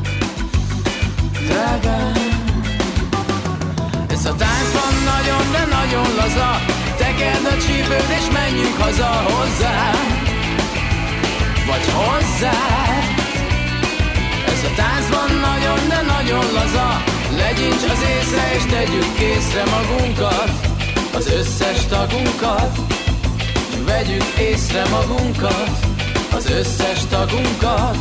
drágán. Ez a táncban nagyon, de nagyon laza, tekerd a csípőd és menjünk haza hozzám, vagy hozzád. Ez a táncban nagyon, de nagyon laza, legyints az észre és tegyük készre magunkat, az összes tagunkat, s vegyük észre magunkat, az összes tagunkat.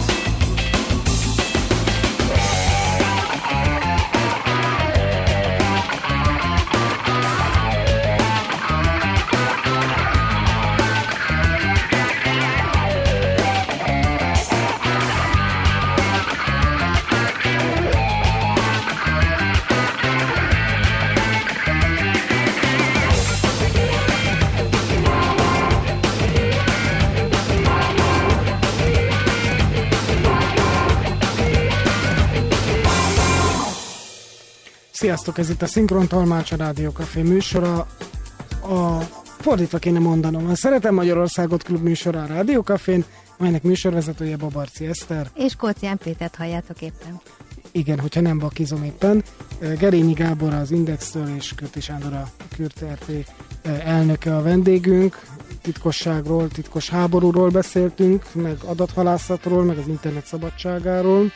Sziasztok, ez itt a Szinkron Tolmács, a Rádió Café műsora. A, fordítva kéne mondanom, a Szeretem Magyarországot klub műsora a Rádió Cafén, melynek műsorvezetője Babarczy Eszter. És Kócián Pétert halljátok éppen. Igen, hogyha nem vakizom éppen. Gerényi Gábor az Indextől és Kürti Sándor a Kürt er té elnöke a vendégünk. Titkosságról, titkos háborúról beszéltünk, meg adathalászatról, meg az internet szabadságáról.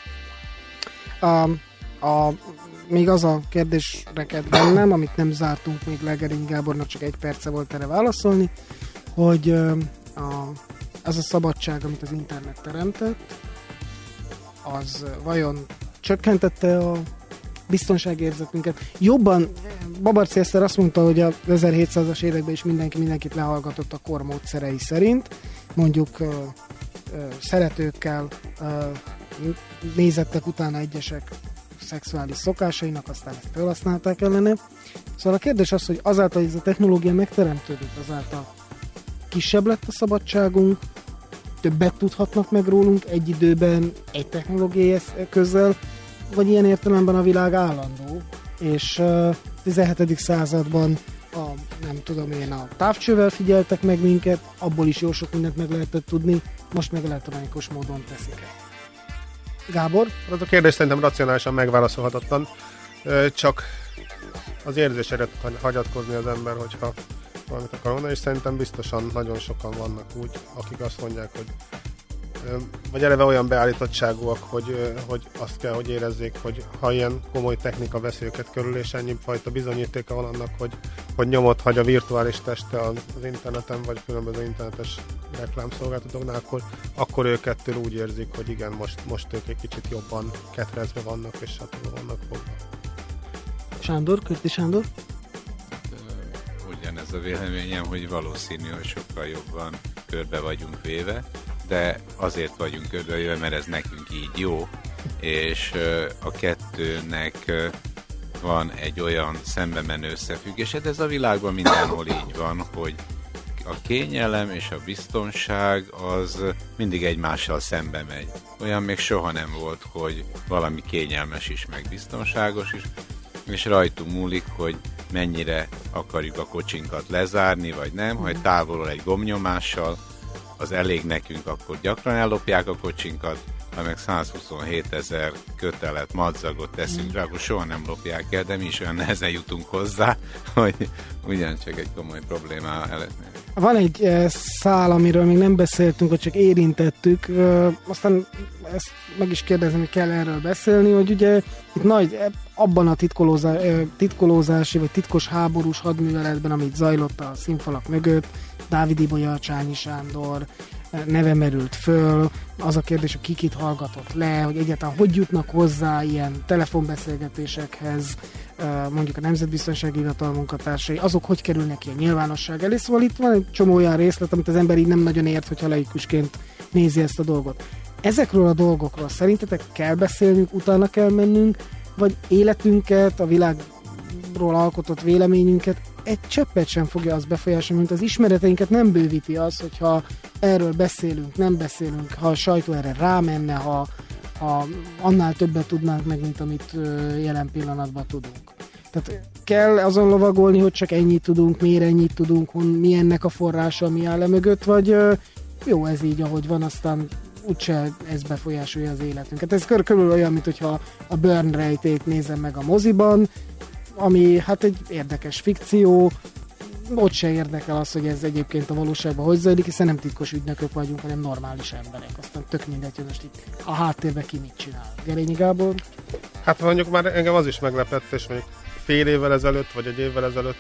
A, a Még az a kérdés reked bennem, amit nem zártunk még le, Gerényi Gábornak csak egy perce volt erre válaszolni, hogy a, az a szabadság, amit az internet teremtett, az vajon csökkentette a biztonságérzetünket? Jobban, Babarczy Eszter azt mondta, hogy a ezerhétszázas években is mindenki mindenkit lehallgatott a kor módszerei szerint, mondjuk ö, ö, szeretőkkel ö, nézettek utána egyesek szexuális szokásainak, aztán ezt felhasználták ellene. Szóval a kérdés az, hogy azáltal, hogy ez a technológia megteremtődött, azáltal kisebb lett a szabadságunk, többet tudhatnak meg rólunk egy időben, egy technológiai eszközzel, vagy ilyen értelemben a világ állandó, és a tizenhetedik században a, nem tudom én, a távcsővel figyeltek meg minket, abból is jó sok mindent meg lehetett tudni, most meg elektronikus módon teszik el. Gábor? Az a kérdés szerintem racionálisan megválaszolhatatlan, csak az érzésére tud hagyatkozni az ember, hogyha valamit akar mondani, és szerintem biztosan nagyon sokan vannak úgy, akik azt mondják, hogy vagy eleve olyan beállítottságúak, hogy, hogy azt kell, hogy érezzék, hogy ha ilyen komoly technika veszi őket körül, és ennyi fajta bizonyítéka van annak, hogy, hogy nyomot hagy a virtuális teste az interneten, vagy különböző internetes reklámszolgáltatóknál, akkor, akkor ők ettől úgy érzik, hogy igen, most, most ők egy kicsit jobban ketrezve vannak, és stb. Vannak fogva. Sándor, Kürti Sándor? Ugyanez a véleményem, hogy valószínű, hogy sokkal jobban körbe vagyunk véve, de azért vagyunk körbevéve, mert ez nekünk így jó, és a kettőnek van egy olyan szembe menő összefüggés, de ez a világban mindenhol így van, hogy a kényelem és a biztonság az mindig egymással szembe megy. Olyan még soha nem volt, hogy valami kényelmes is, meg biztonságos is, és rajtunk múlik, hogy mennyire akarjuk a kocsinkat lezárni, vagy nem, ha távolról egy gombnyomással az elég nekünk, akkor gyakran ellopják a kocsinkat, ha meg százhuszonhét ezer kötelet, madzagot teszünk rá, akkor soha nem lopják el, de mi is olyan nehezen jutunk hozzá, hogy ugyancsak egy komoly problémá előtt. Van egy e, szál, amiről még nem beszéltünk, vagy csak érintettük, e, aztán ezt meg is kérdezem, hogy kell erről beszélni, hogy ugye itt nagy, e, abban a titkolózá, e, titkolózási, vagy titkos háborús hadműveletben, amit zajlott a színfalak mögött, Dávid Ibolya, Csányi Sándor neve merült föl, az a kérdés, hogy ki kit hallgatott le, hogy egyáltalán hogy jutnak hozzá ilyen telefonbeszélgetésekhez, mondjuk a Nemzetbiztonsági Hivatal munkatársai, azok hogy kerülnek ki a nyilvánosság elé, szóval itt van egy csomó olyan részlet, amit az ember így nem nagyon ért, hogyha laikusként nézi ezt a dolgot. Ezekről a dolgokról szerintetek kell beszélnünk, utána kell mennünk, vagy életünket, a világról alkotott véleményünket egy cseppet sem fogja az befolyásolni, mint az ismereteinket nem bővíti az, hogyha erről beszélünk, nem beszélünk, ha a sajtó erre rámenne, ha, ha annál többet tudnánk meg, mint amit jelen pillanatban tudunk. Tehát kell azon lovagolni, hogy csak ennyit tudunk, miért ennyit tudunk, mi ennek a forrása, mi áll le mögött, vagy jó, ez így, ahogy van, aztán úgyse ez befolyásolja az életünket. Ez körülbelül olyan, mint hogyha a Burn rejtét nézem meg a moziban, ami hát egy érdekes fikció, ott se érdekel az, hogy ez egyébként a valóságban hogy zajlik, hiszen nem titkos ügynökök vagyunk, hanem normális emberek. Aztán tök mindegy, hogy most itt a háttérben ki mit csinál. Gerényi Gábor? Hát mondjuk már engem az is meglepett, és mondjuk fél évvel ezelőtt, vagy egy évvel ezelőtt,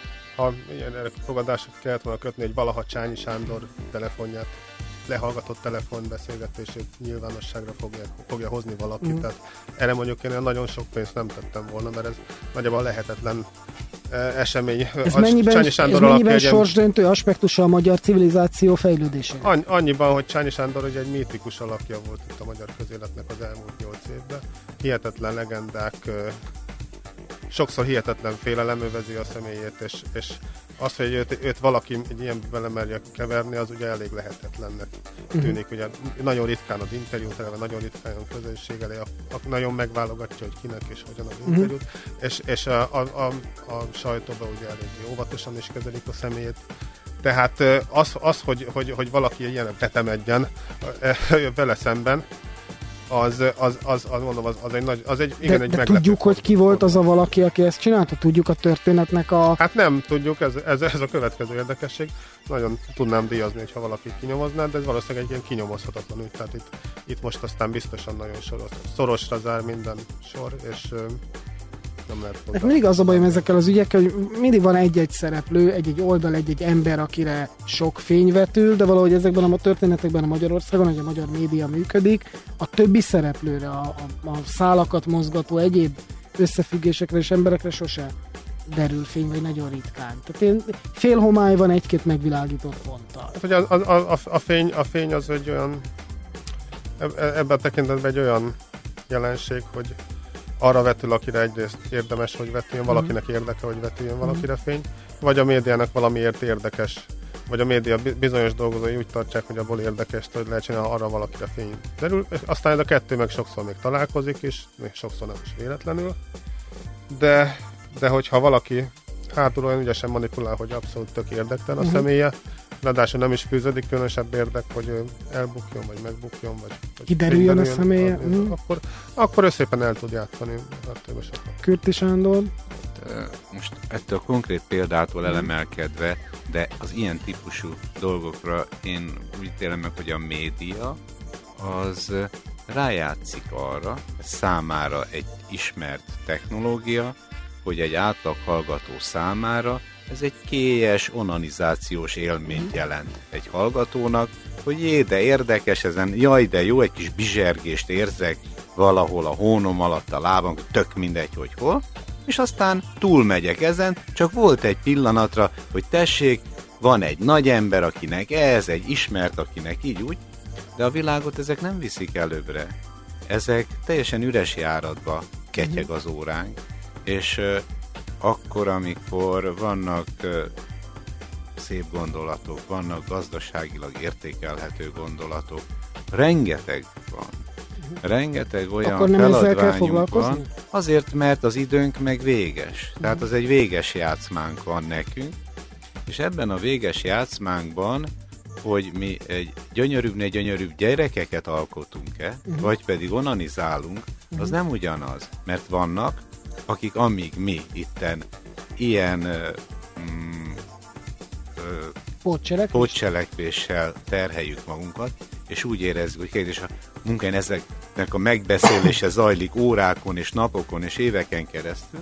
ha ilyen fogadásot kellett volna kötni, hogy valaha Csányi Sándor telefonját, lehallgatott telefonbeszélgetését nyilvánosságra fogja, fogja hozni valaki. Mm. Tehát erre mondjuk én nagyon sok pénzt nem tettem volna, mert ez nagyjából lehetetlen uh, esemény. Ez mennyiben, ez mennyiben sorsdöntő aspektusa a magyar civilizáció fejlődésének? Annyi, annyiban, hogy Csányi Sándor ugye egy mítikus alakja volt itt a magyar közéletnek az elmúlt nyolc évben. Hihetetlen legendák, uh, sokszor hihetetlen félelem övezi a személyét, és, és az, hogy őt, őt valaki egy ilyen belemerje keverni, az ugye elég lehetetlennek tűnik. Uh-huh. Ugye nagyon ritkán ad interjút, eleve nagyon ritkán a közönség elé, a, a, nagyon megválogatja, hogy kinek és hogyan ad interjút, uh-huh. és, és a, a, a, a sajtóban ugye elég óvatosan is kezelik a személyét. Tehát az, az hogy, hogy, hogy valaki ilyen betemedjen vele szemben, Az, az, az, az, mondom, az, az egy nagy, az egy, igen, de, egy de tudjuk, hogy ki volt az a valaki, aki ezt csinálta? Tudjuk a történetnek a... Hát nem tudjuk, ez, ez, ez a következő érdekesség. Nagyon tudnám díjazni, hogyha valaki kinyomozná, de ez valószínűleg egy ilyen kinyomozhatatlan ügy. Tehát itt, itt most aztán biztosan nagyon soros, szorosra zár minden sor, és nem lehet hozzá. Mindig az a bajom ezekkel az ügyekkel, hogy mindig van egy-egy szereplő, egy-egy oldal, egy-egy ember, akire sok fény vetül, de valahogy ezekben a történetekben a Magyarországon, hogy a magyar média működik, a többi szereplőre, a, a, a szálakat mozgató egyéb összefüggésekre és emberekre sose derül fény, vagy nagyon ritkán. Tehát én fél homály van egy-két megvilágított ponttal. Hát, hogy a, a, a, a, fény, a fény az egy olyan, ebben a tekintetben egy olyan jelenség, hogy arra vetül, akire egyrészt érdemes, hogy vetüljön, valakinek érdeke, hogy vetüljön valakire fény, vagy a médiának valamiért érdekes, vagy a média bizonyos dolgozói úgy tartják, hogy abból érdekes, hogy lehet csinálni, arra valakire fény derül. Aztán ez a kettő meg sokszor még találkozik is, még sokszor nem is véletlenül, de, de hogyha valaki hátul olyan ügyesen manipulál, hogy abszolút tök érdektelen a uh-huh. személye, ráadásul nem is fűződik különösebb érdek, hogy ő elbukjon, vagy megbukjon, vagy, vagy kiderüljön a személye. Az, mm. akkor, akkor ő szépen el tud játszani. Kürti Sándor? Most ettől a konkrét példától elemelkedve, de az ilyen típusú dolgokra én úgy ítélem meg, hogy a média az rájátszik arra, számára egy ismert technológia, hogy egy átlag hallgató számára ez egy kélyes onanizációs élményt jelent egy hallgatónak, hogy jé, de érdekes ezen, jaj, de jó, egy kis bizsergést érzek valahol a hónom alatt a lábam, tök mindegy, hogy hol, és aztán túlmegyek ezen, csak volt egy pillanatra, hogy tessék, van egy nagy ember, akinek ez, egy ismert, akinek így úgy, de a világot ezek nem viszik előbbre. Ezek teljesen üres járatba ketyeg az óránk, és uh, akkor, amikor vannak uh, szép gondolatok, vannak gazdaságilag értékelhető gondolatok, rengeteg van. Rengeteg olyan feladványunk van, azért, mert az időnk meg véges. Tehát az egy véges játszmánk van nekünk, és ebben a véges játszmánkban hogy mi egy gyönyörűbbnél gyönyörűbb gyerekeket alkotunk-e, uh-huh. vagy pedig onanizálunk, az uh-huh. nem ugyanaz. Mert vannak, akik amíg mi itten ilyen uh, mm, uh, Pótcselekvés? pótcselekvéssel terheljük magunkat, és úgy érezzük, hogy kérdés, a munkáján ezeknek a megbeszélése zajlik órákon és napokon és éveken keresztül,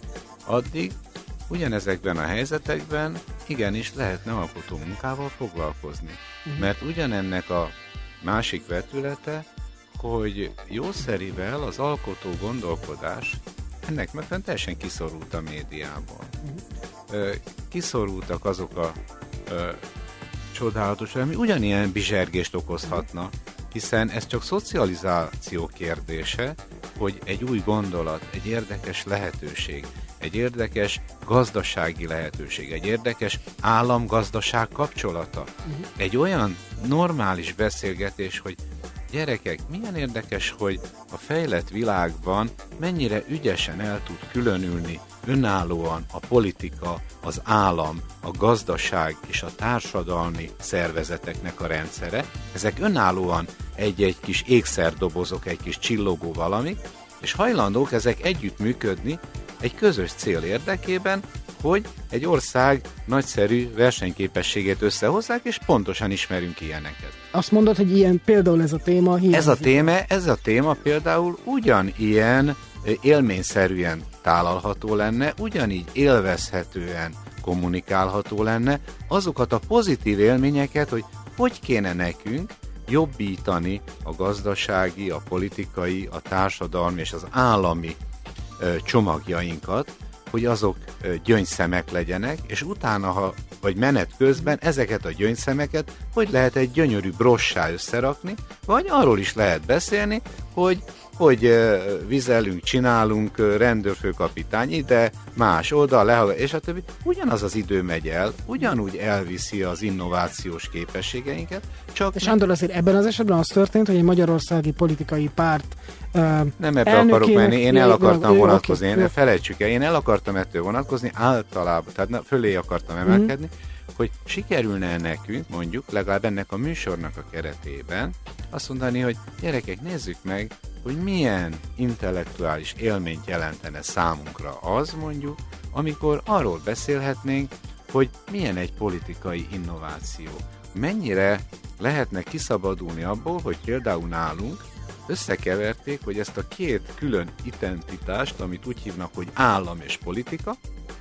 addig ugyanezekben a helyzetekben igenis lehetne alkotó munkával foglalkozni. Uh-huh. Mert ugyanennek a másik vetülete, hogy jószerivel az alkotó gondolkodás ennek megfelelően teljesen kiszorult a médiából. Uh-huh. Kiszorultak azok a ö, csodálatos, ami ugyanilyen bizsergést okozhatna, hiszen ez csak szocializáció kérdése, hogy egy új gondolat, egy érdekes lehetőség, egy érdekes gazdasági lehetőség, egy érdekes állam-gazdaság kapcsolata. Uh-huh. Egy olyan normális beszélgetés, hogy gyerekek, milyen érdekes, hogy a fejlett világban mennyire ügyesen el tud különülni önállóan a politika, az állam, a gazdaság és a társadalmi szervezeteknek a rendszere. Ezek önállóan egy-egy kis ékszerdobozok, egy kis csillogó valami, és hajlandók ezek együtt működni egy közös cél érdekében, hogy egy ország nagyszerű versenyképességét összehozzák, és pontosan ismerünk ilyeneket. Azt mondod, hogy ilyen például ez a téma hiányzik. Ez a téma, ez a téma például ugyanilyen élményszerűen tálalható lenne, ugyanígy élvezhetően kommunikálható lenne, azokat a pozitív élményeket, hogy hogy kéne nekünk jobbítani a gazdasági, a politikai, a társadalmi és az állami ö, csomagjainkat, hogy azok ö, gyöngyszemek legyenek, és utána, ha, vagy menet közben ezeket a gyöngyszemeket, hogy lehet egy gyönyörű brossá összerakni, vagy arról is lehet beszélni, hogy hogy uh, vizelünk, csinálunk, uh, rendőrfőkapitány ide, más oda, lehal, és a többi. Ugyanaz az idő megy el, ugyanúgy elviszi az innovációs képességeinket, csak... És Sándor, azért ebben az esetben az történt, hogy egy magyarországi politikai párt uh, nem ebbe akarok menni, én el akartam vonatkozni, okay, én felejtsük el, én el akartam ettől vonatkozni, általában, tehát na, fölé akartam emelkedni, mm. hogy sikerülne nekünk, mondjuk, legalább ennek a műsornak a keretében azt mondani, hogy gyerekek, nézzük meg, hogy milyen intellektuális élményt jelentene számunkra az, mondjuk, amikor arról beszélhetnénk, hogy milyen egy politikai innováció. Mennyire lehetne kiszabadulni abból, hogy például nálunk összekeverték, hogy ezt a két külön identitást, amit úgy hívnak, hogy állam és politika,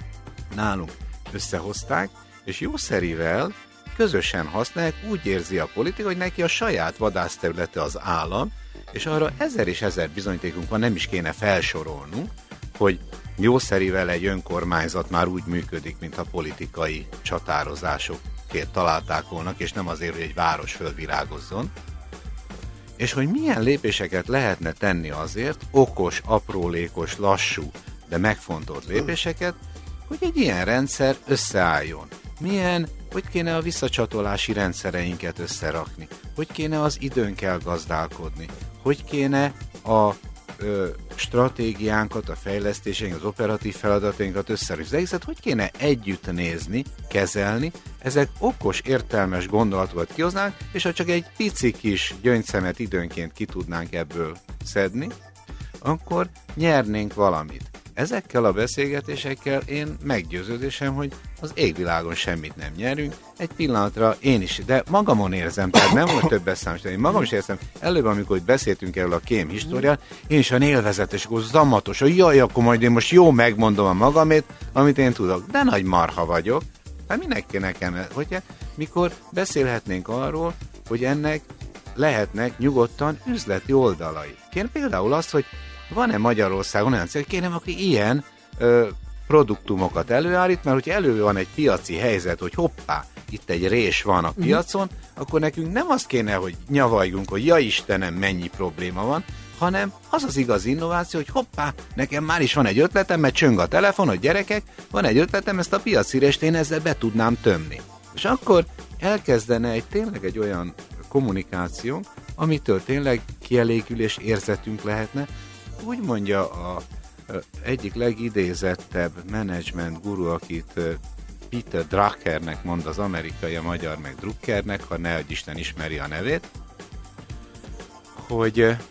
nálunk összehozták, és jószerivel közösen használják, úgy érzi a politika, hogy neki a saját vadászterülete az állam, és arra ezer és ezer bizonyítékunk van, nem is kéne felsorolnunk, hogy jószerivel egy önkormányzat már úgy működik, mint a politikai csatározásokért találták volna, és nem azért, hogy egy város fölvirágozzon. És hogy milyen lépéseket lehetne tenni azért, okos, aprólékos, lassú, de megfontolt lépéseket, hogy egy ilyen rendszer összeálljon. Milyen, hogy kéne a visszacsatolási rendszereinket összerakni, hogy kéne az időnkkel gazdálkodni, hogy kéne a ö, stratégiánkat, a fejlesztéseink, az operatív feladatainkat összerűzni, hogy kéne együtt nézni, kezelni, ezek okos, értelmes gondolatokat kihoznánk, és ha csak egy pici kis gyöngyszemet időnként ki tudnánk ebből szedni, akkor nyernénk valamit. Ezekkel a beszélgetésekkel én meggyőződésem, hogy az égvilágon semmit nem nyerünk. Egy pillanatra én is, de magamon érzem, tehát nem volt több beszámos, én magam is érzem, előbb, amikor beszéltünk erről a kém históriát, én is a élvezetes, akkor zamatos, hogy jaj, akkor majd én most jó megmondom a magamét, amit én tudok. De nagy marha vagyok. Hát mindenki nekem, hogyha mikor beszélhetnénk arról, hogy ennek lehetnek nyugodtan üzleti oldalai. Kéne például azt, hogy van-e Magyarországon olyan cél, hogy kérem, aki ilyen ö, produktumokat előállít, mert hogyha elő van egy piaci helyzet, hogy hoppá, itt egy rés van a piacon, mm. akkor nekünk nem azt kéne, hogy nyavaljunk, hogy ja Istenem, mennyi probléma van, hanem az az igaz innováció, hogy hoppá, nekem már is van egy ötletem, mert csöng a telefon, hogy gyerekek, van egy ötletem, ezt a piaci rést én ezzel be tudnám tömni. És akkor elkezdene egy tényleg egy olyan kommunikációnk, amitől tényleg kielégülés érzetünk lehetne. Úgy mondja a egyik legidézettebb menedzsment guru, akit Peter Druckernek mond az amerikai, a magyar meg Druckernek, ha ne adj Isten ismeri a nevét, hogy ö,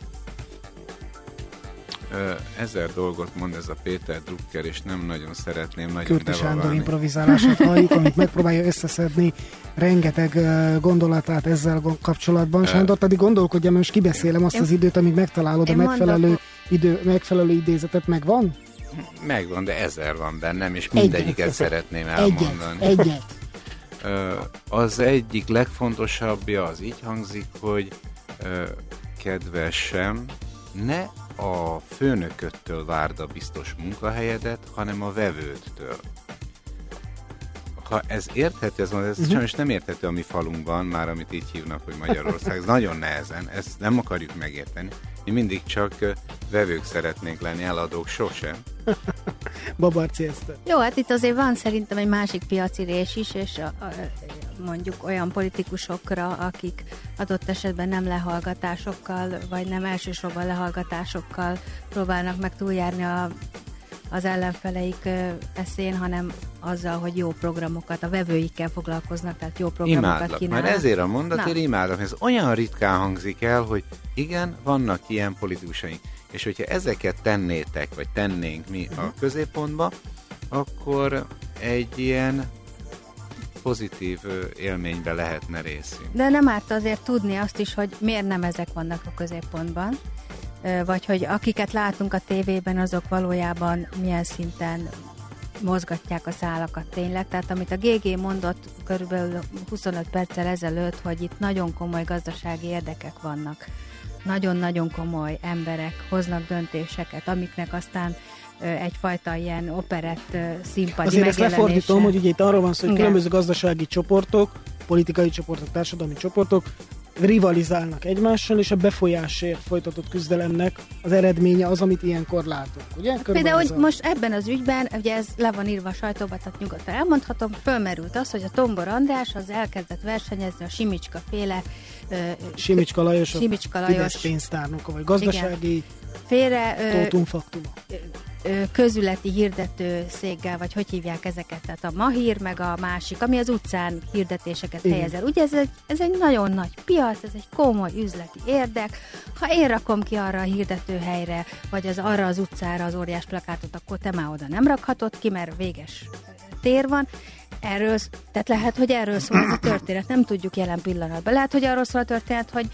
ö, ezer dolgot mond ez a Péter Drucker, és nem nagyon szeretném nagyon Kürti Sándor devaválni. improvizálását halljuk, amit megpróbálja összeszedni rengeteg uh, gondolatát ezzel kapcsolatban. Sándor, pedig gondolkodja, mert most kibeszélem azt Én- az időt, amíg megtalálod a Én megfelelő, mondok- idő, megfelelő idézetet, megvan? Megvan, de ezer van bennem, és mindegyiket Egyet. szeretném Egyet, elmondani. egyet. Ö, az egyik legfontosabbja az így hangzik, hogy ö, kedvesem, ne a főnököttől várd a biztos munkahelyedet, hanem a vevődtől. Ha ez érthető, ez, ez uh-huh. sajnos nem érthető a mi falunkban, már amit így hívnak, hogy Magyarország, ez nagyon nehezen, ezt nem akarjuk megérteni. Mi mindig csak ö, vevők szeretnénk lenni, eladók sosem. Babarci Eszter. Jó, hát itt azért van szerintem egy másik piaci rés is, és a, a, mondjuk olyan politikusokra, akik adott esetben nem lehallgatásokkal, vagy nem elsősorban lehallgatásokkal próbálnak meg túljárni a, az ellenfeleik ö, eszén, hanem azzal, hogy jó programokat, a vevőikkel foglalkoznak, tehát jó programokat Imádlak, kínálnak. már ezért a mondatért Na. imádlak, ez olyan ritkán hangzik el, hogy igen, vannak ilyen politikusaink, és hogyha ezeket tennétek, vagy tennénk mi a középpontba, akkor egy ilyen pozitív ö, élménybe lehetne részünk. De nem árt azért tudni azt is, hogy miért nem ezek vannak a középpontban, Ö, vagy hogy akiket látunk a tévében, azok valójában milyen szinten mozgatják a szálakat tényleg. Tehát amit a gé gé mondott körülbelül huszonöt perccel ezelőtt, hogy itt nagyon komoly gazdasági érdekek vannak. Nagyon-nagyon komoly emberek hoznak döntéseket, amiknek aztán ö, egyfajta ilyen operett ö, színpadi Azért ezt megjelenése. lefordítom, hogy ugye itt arról van szó, hogy Igen. különböző gazdasági csoportok, politikai csoportok, társadalmi csoportok rivalizálnak egymással, és a befolyásért folytatott küzdelemnek az eredménye az, amit ilyenkor látunk. Ugye? Körülbelül Például, ez hogy a- most ebben az ügyben, ugye ez le van írva a sajtóba, tehát nyugodtan elmondhatom, fölmerült az, hogy a Tombor András az elkezdett versenyezni a Simicska féle ö, Simicska Lajos, a Simicska Fidesz Lajos pénztárnoka, vagy gazdasági félre ö, tótum faktuma. ö, közületi hirdető széggel, vagy hogy hívják ezeket, tehát a Mahír, meg a másik, ami az utcán hirdetéseket Igen. helyez el. Ugye ez egy, ez egy nagyon nagy piac, ez egy komoly üzleti érdek. Ha én rakom ki arra a hirdetőhelyre, vagy az arra az utcára az óriás plakátot, akkor te már oda nem rakhatod ki, mert véges tér van. Erről, tehát lehet, hogy erről szól ez a történet, nem tudjuk jelen pillanatban. Lehet, hogy arról szól a történet, hogy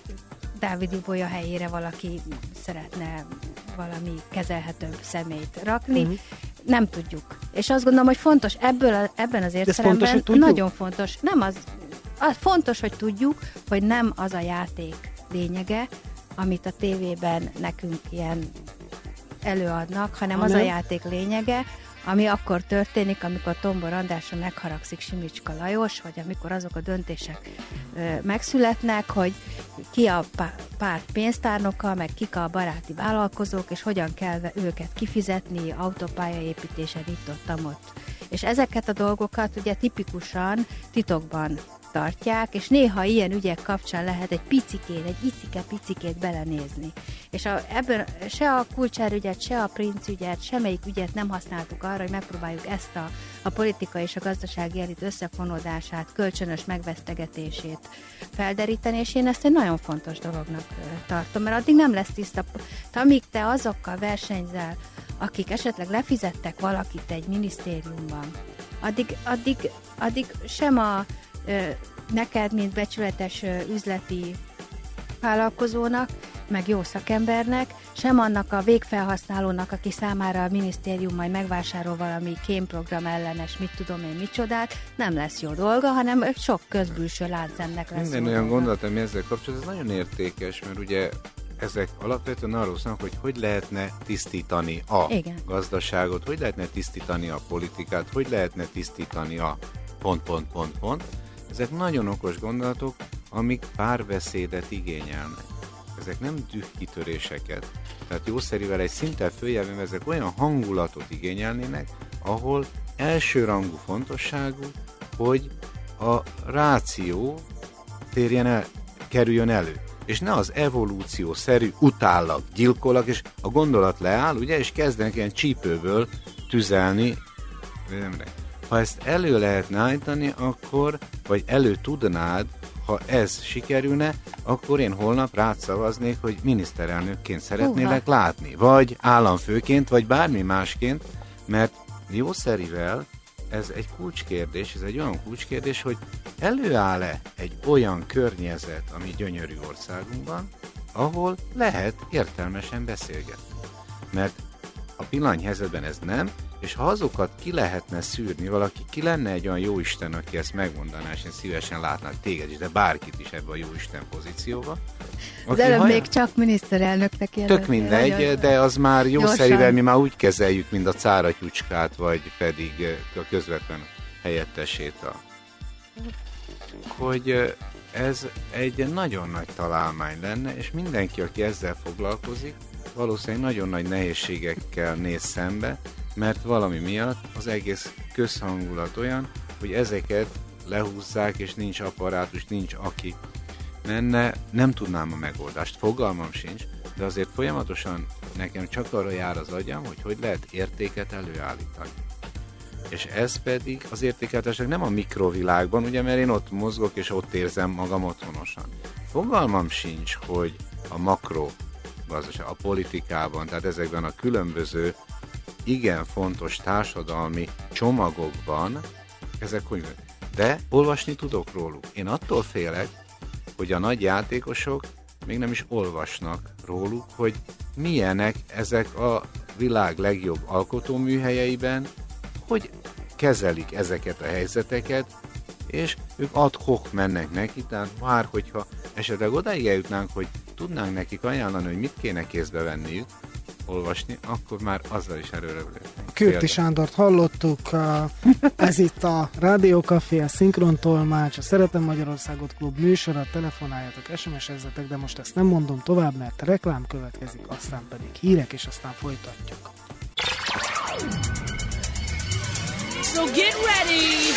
Dávid Ibolya helyére valaki szeretne valami kezelhetőbb személyt rakni. Mhm. Nem tudjuk. És azt gondolom, hogy fontos ebből a, ebben az fontos, értelemben hogy tudjuk? nagyon fontos. Nem az, az, fontos, hogy tudjuk, hogy nem az a játék lényege, amit a tévében nekünk ilyen előadnak, hanem az a Hanem? játék lényege, ami akkor történik, amikor Tombor Andrásra megharagszik Simicska Lajos, vagy amikor azok a döntések ö, megszületnek, hogy ki a pá- párt pénztárnoka, meg kik a baráti vállalkozók, és hogyan kell őket kifizetni, autópályaépítésen itt ott, ott. És ezeket a dolgokat ugye tipikusan titokban tartják, és néha ilyen ügyek kapcsán lehet egy picikét, egy icike-picikét belenézni. És a, ebben se a Kulcsár ügyet, se a Princ ügyet, semmelyik ügyet nem használtuk arra, hogy megpróbáljuk ezt a, a politika és a gazdasági elit összefonódását, kölcsönös megvesztegetését felderíteni, és én ezt egy nagyon fontos dolognak ö, tartom, mert addig nem lesz tiszta, amíg te azokkal versenyzel, akik esetleg lefizettek valakit egy minisztériumban, addig, addig, addig sem a ö, neked, mint becsületes ö, üzleti vállalkozónak, meg jó szakembernek, sem annak a végfelhasználónak, aki számára a minisztérium majd megvásárol valami kémprogram ellenes, mit tudom én, micsodát, nem lesz jó dolga, hanem sok közbülső láncszemnek lesz Minden jó olyan dolga. gondolat, ami ezzel kapcsolatban, ez nagyon értékes, mert ugye ezek alapvetően arról szólnak, hogy hogy lehetne tisztítani a Igen. gazdaságot, hogy lehetne tisztítani a politikát, hogy lehetne tisztítani a pont, pont, pont, pont. Ezek nagyon okos gondolatok, amik párbeszédet igényelnek. Ezek nem dühkitöréseket. Tehát jószerivel egy szinten följövő, ezek olyan hangulatot igényelnének, ahol elsőrangú fontosságú, hogy a ráció térjen el, kerüljön elő. És ne az evolúciószerű utállak, gyilkolak, és a gondolat leáll, ugye, és kezdenek ilyen csípőből tüzelni. Nem, Ha ezt elő lehetne állítani, akkor, vagy elő tudnád, ha ez sikerülne, akkor én holnap rád szavaznék, hogy miniszterelnökként szeretnélek Húha. látni, vagy államfőként, vagy bármi másként, mert jószerivel ez egy kulcskérdés, ez egy olyan kulcskérdés, hogy előáll-e egy olyan környezet, ami gyönyörű országunkban, ahol lehet értelmesen beszélgetni. Mert a pillanatnyihetben ez nem, és ha azokat ki lehetne szűrni, valaki ki lenne egy olyan jóisten, aki ezt megmondaná, és én szívesen látnak téged is, de bárkit is ebbe a jóisten pozícióba. Az előbb haján... még csak miniszterelnöknek jelent. Tök mindegy, nagyon de az már jószerivel mi már úgy kezeljük, mint a cáratyucskát, vagy pedig a közvetlen helyettesét. A... Hogy ez egy nagyon nagy találmány lenne, és mindenki, aki ezzel foglalkozik, valószínűleg nagyon nagy nehézségekkel néz szembe, mert valami miatt az egész közhangulat olyan, hogy ezeket lehúzzák, és nincs apparátus, nincs aki menne, nem tudnám a megoldást, fogalmam sincs, de azért folyamatosan nekem csak arra jár az agyam, hogy hogy lehet értéket előállítani. És ez pedig az értékeltetésnek nem a mikrovilágban, ugye, mert én ott mozgok, és ott érzem magam otthonosan. Fogalmam sincs, hogy a makro gazdaság, a politikában, tehát ezekben a különböző igen fontos társadalmi csomagokban, ezek hogy, de olvasni tudok róluk. Én attól félek, hogy a nagy játékosok még nem is olvasnak róluk, hogy milyenek ezek a világ legjobb alkotóműhelyeiben, hogy kezelik ezeket a helyzeteket, és ők ad hoc mennek neki, tehát már hogyha esetleg odáig eljutnánk, hogy tudnánk nekik ajánlani, hogy mit kéne kézbe venniük, olvasni, akkor már azzal is erőre lépnénk. Kürti Sándort hallottuk, ez itt a Rádió Café, a Szinkrontolmács, a Szeretem Magyarországot klub műsora, telefonáljatok, es em es-ezzetek, de most ezt nem mondom tovább, mert reklám következik, aztán pedig hírek, és aztán folytatjuk. So get ready!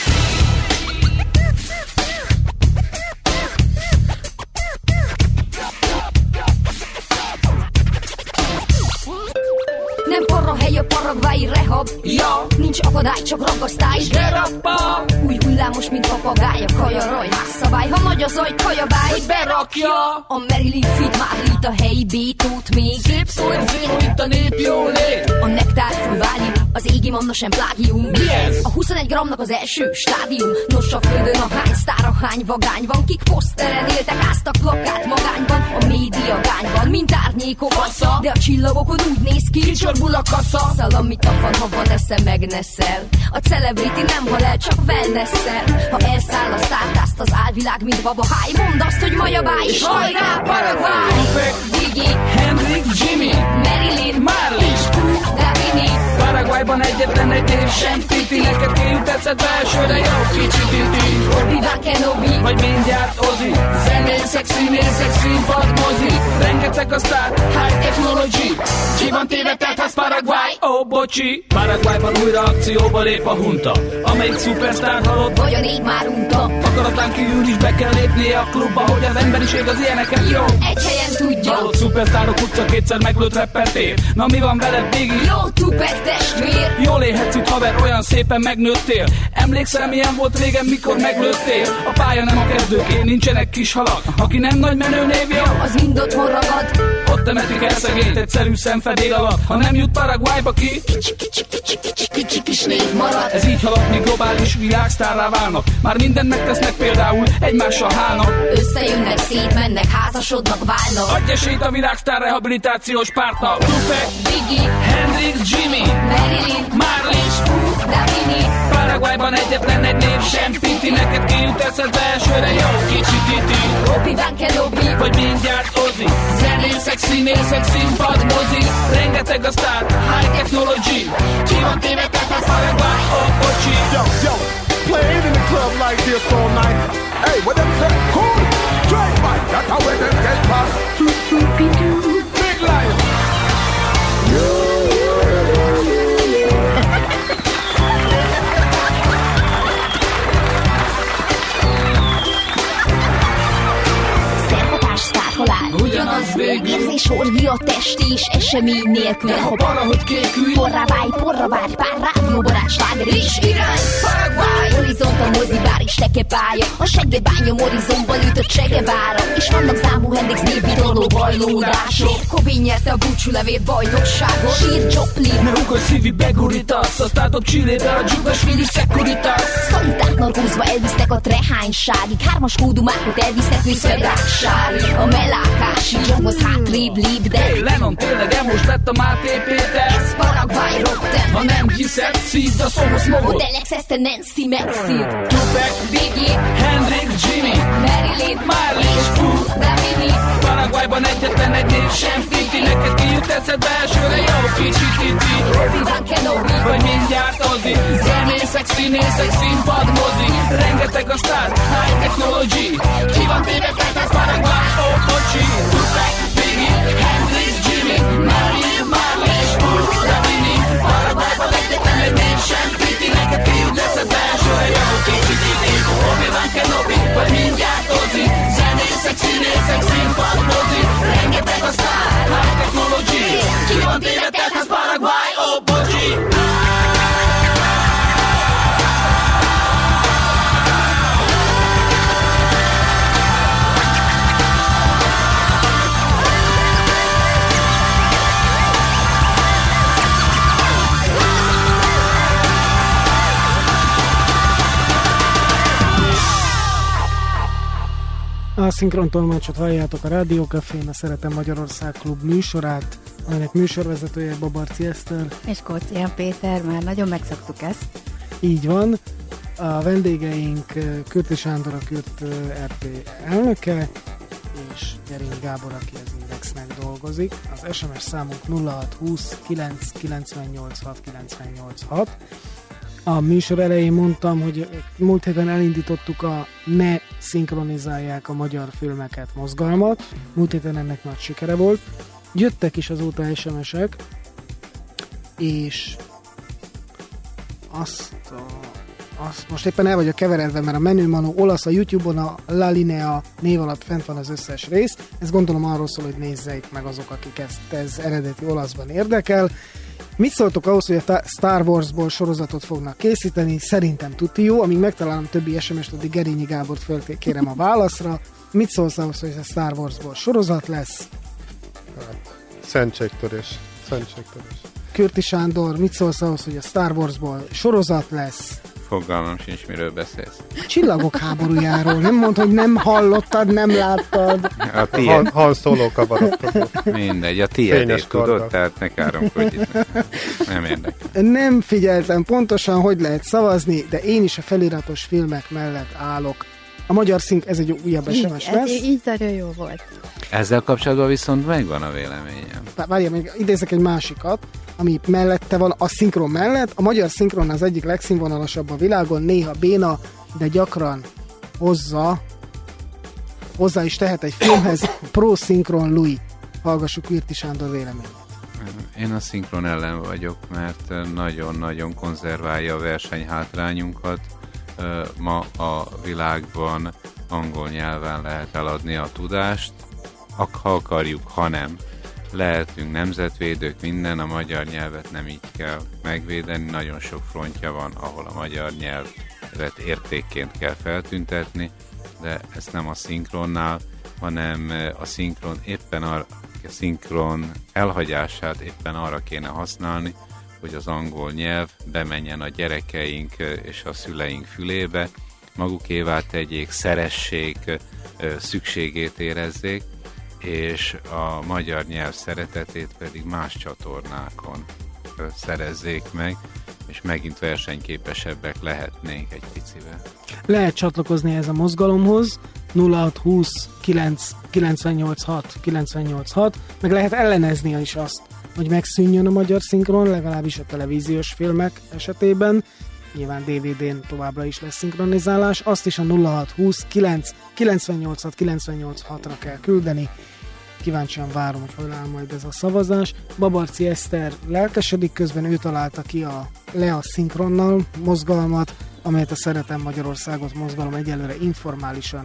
Nem parahely a paragvái rehab, ja, nincs akadály, csak ragasztás, derappa. Új hullámos, mint papagáj, a kajaraj, házszabály, ha nagy az aj, kajabály, hogy berakja. A Marilyn Fit már itt a helyi bétót még. Szép szó, zéro, itt a nép jólét. A nektár főválium, az égi manna sem plágium. Mi ez? A huszonegy gramnak az első stádium. Nos, a földön a hány sztár, a hány vagány van, kik poszteren éltek, áztak plakát magányban. A média gányban, mint árnyékok assza, de a csillagokon úgy néz ki, kicsorbul a kassa. Szalamit a fan, ha van esze, megneszel. A celebrity nem hal el, csak wellnesszel. Ha elszáll a sztártászt az álvilág, mint baba háj, mondd azt, hogy majabáj, és hajrá, Paraguay! Tupac, Biggie, Hendrix, Jimmy, Marilyn, Marley, Davini. Paraguayban egyetlen egy név sem titi, neked kijut eszedbe elsőre, jó kicsi titi. Obi-Wan Kenobi, vagy mindjárt Ozzy, zenészek, színészek, színpad, mozi. Rengeteg a sztár, high technology. Ki van téve, tehát az Paraguay, ó oh, bocsi. Paraguayban újra akcióba lép a hunta, amelyik szupersztár halott, vagy a négy már unta. Akaratán kívül is be kell lépnie a klubba, hogy az emberiség az ilyeneket jó. Egy helyen tudja. Halott szupersztárok utca, kétszer meglőtt rapper tér. Na mi van veled, Biggie? Jó Tupac testvér. Jól élhetsz itt, haver, olyan szépen megnőttél. Emlékszel, milyen volt régen, mikor meglőttél? A pálya nem a kezdőké, nincsenek kis halak. Aki nem nagy menő névja, az mind otthon ragad. Ott temetik el szegényt egyszerű szemfedél alatt. Ha nem jut Paraguayba ki, kicsi, kicsi, kicsi, kicsi, kicsi kis név marad. Ez így halad, míg globális világsztárrá válnak. Már mindent megtesznek, például egymással hálnak. Összejönnek, szétmennek, házasodnak, válnak. Adj esélyt a világsztár rehabilitációs pártnak. Tupac, Biggie, Hendrix, Jimmy, Marilyn, Marley, Davini. Paraguayban egyetlen egy név sem piti, neked kijut eszedbe elsőre, jó kicsi titi. Obi-Wan Kenobi, vagy mindjárt Ozzy, zenészek, színészek, színpad, mozi. Rengeteg a sztár, high technology. Ki van téve, tehát az Paraguay, ó oh, bocsi. Yo, yo, playing in the club like this all night. Hey, what them say? Cool, straight right, that's how we them get past. Big lion. Szerhatás, sztárhalál, ugyanaz végül. Érzés, orgia, a test és esemény nélkül. De ha valahogy kékül, porrá válj, porra várj, pár rádióbarát sláger és irány. Paraguay, horizont a mozibár és tekepálya, a seggebánya horizontban ütött Segevára. És vannak számú Hendrix névbiroló bajlódások. Cobain nyerte a búcsúlevél bajnokságot. Sír Joplin, ne ugorj szívi beguritasz, aztán dob Csillébe a dzsugasvili szekuritas. Szaliták narkózva elvisznek a trehányságig. Hármas kódumákot elvisznek visszadáksárig. A melákási dzsonghoz hátrébb lép, de hey, Lennon tényleg emos lett a Máté Péter. ez Paraguay Rotten. Ha nem hiszed, szívd a szóhoz magad. Modellek Eszte, Nancy, Maxi, Tupac, Biggie, Hendrix, Jimmy, Marilyn, Marley és Pooh, Davini. Paraguayban egyetlen egy név sem fiti. Neked ki jut eszedbe elsőre, jó kicsi titi. Obi-Wan Kenobi, vagy mindjárt Ozzy. Zenészek, színészek, színpad, mozi. Rengeteg a sztár, high technology. Ki van téve, tehát ez Paraguay, oh bocsi. Tupac, Biggie, Hendrix, Jimmy, Marilyn, Marley és Pooh, Davini. Paraguayban egyetlen egy név sem fiti. Neked ki jut eszedbe elsőre, jó kicsi titi. Obi-Wan Kenobi, vagy mindjárt Ozzy. Zenészek, színészek, színpad, mozi. Rengeteg a sztár, high technology. Ki van téve, tehát ez Paraguay, oh bocsi. A szinkrontolmácsot halljátok a Rádió Cafén, a Szeretem Magyarország Klub műsorát, aminek műsorvezetője Babarczy Eszter. És Kócián Péter, már nagyon megszoktuk ezt. Így van. A vendégeink Kürti Sándor, a Kürt er té elnöke, és Gerényi Gábor, aki az Indexnek dolgozik. Az es em es számunk nulla hat húsz kilenc kilencvennyolc hat kilencvennyolc hat. A műsor elején mondtam, hogy múlt héten elindítottuk a Ne szinkronizálják a magyar filmeket mozgalmat. Múlt héten ennek nagy sikere volt. Jöttek is azóta es em esek, és azt, a, azt most éppen el vagyok keveredve, mert a Menő Manó olasz, a YouTube-on a La Linea név alatt fent van az összes rész. Ez gondolom arról szól, hogy nézzék meg azok, akik ezt ez eredeti olaszban érdekel. Mit szóltok ahhoz, hogy a Star Warsból sorozatot fognak készíteni? Szerintem tuti jó. Amíg megtalálom többi es em est, addig Gerényi Gábort fölkérem a válaszra. Mit szólsz ahhoz, hogy a Star Warsból sorozat lesz? Hát, szentségtörés. Szentségtörés. Kürti Sándor, mit szólsz ahhoz, hogy a Star Warsból sorozat lesz? Fogalmam sincs, miről beszélsz. Csillagok háborújáról. Nem mondd, hogy nem hallottad, nem láttad. A tiéd. Han Solo kabarottad. Mindegy, a tiédét tudod, tehát ne káromkodj itt. Nem érdekel. Nem figyeltem pontosan, hogy lehet szavazni, de én is a feliratos filmek mellett állok. A magyar szink, ez egy újabb es em es így, lesz. így nagyon jó volt. Ezzel kapcsolatban viszont megvan a véleményem. Várjál, még idézek egy másikat, ami mellette van, a szinkron mellett. A magyar szinkron az egyik legszínvonalasabb a világon, néha béna, de gyakran hozza, hozzá is tehet egy filmhez. Pro Szinkron Louis. Hallgassuk Kürti Sándor véleményét. Én a szinkron ellen vagyok, mert nagyon-nagyon konzerválja a versenyhátrányunkat. Ma a világban angol nyelven lehet eladni a tudást, ha akarjuk, ha nem. Lehetünk nemzetvédők, minden, a magyar nyelvet nem így kell megvédeni, nagyon sok frontja van, ahol a magyar nyelvet értékként kell feltüntetni, de ezt nem a szinkronnál, hanem a szinkron éppen arra, a szinkron elhagyását éppen arra kéne használni, hogy az angol nyelv bemenjen a gyerekeink és a szüleink fülébe, magukévá tegyék, szeressék, szükségét érezzék, és a magyar nyelv szeretetét pedig más csatornákon szerezzék meg, és megint versenyképesebbek lehetnénk egy picivel. Lehet csatlakozni ez a mozgalomhoz, nulla hat húsz kilenc kilencvennyolc hat kilencvennyolc hat, meg lehet ellenezni is azt, hogy megszűnjön a magyar szinkron, legalábbis a televíziós filmek esetében. Nyilván dé vé dén továbbra is lesz szinkronizálás. Azt is a nulla hat húsz kilenc kilencvennyolc hat kilencvennyolc hatra kell küldeni. Kíváncsian várom, hogy hol áll majd ez a szavazás. Babarczy Eszter lelkesedik, közben ő találta ki a Le a szinkronnal mozgalmat, amelyet a Szeretem Magyarországot mozgalom egyelőre informálisan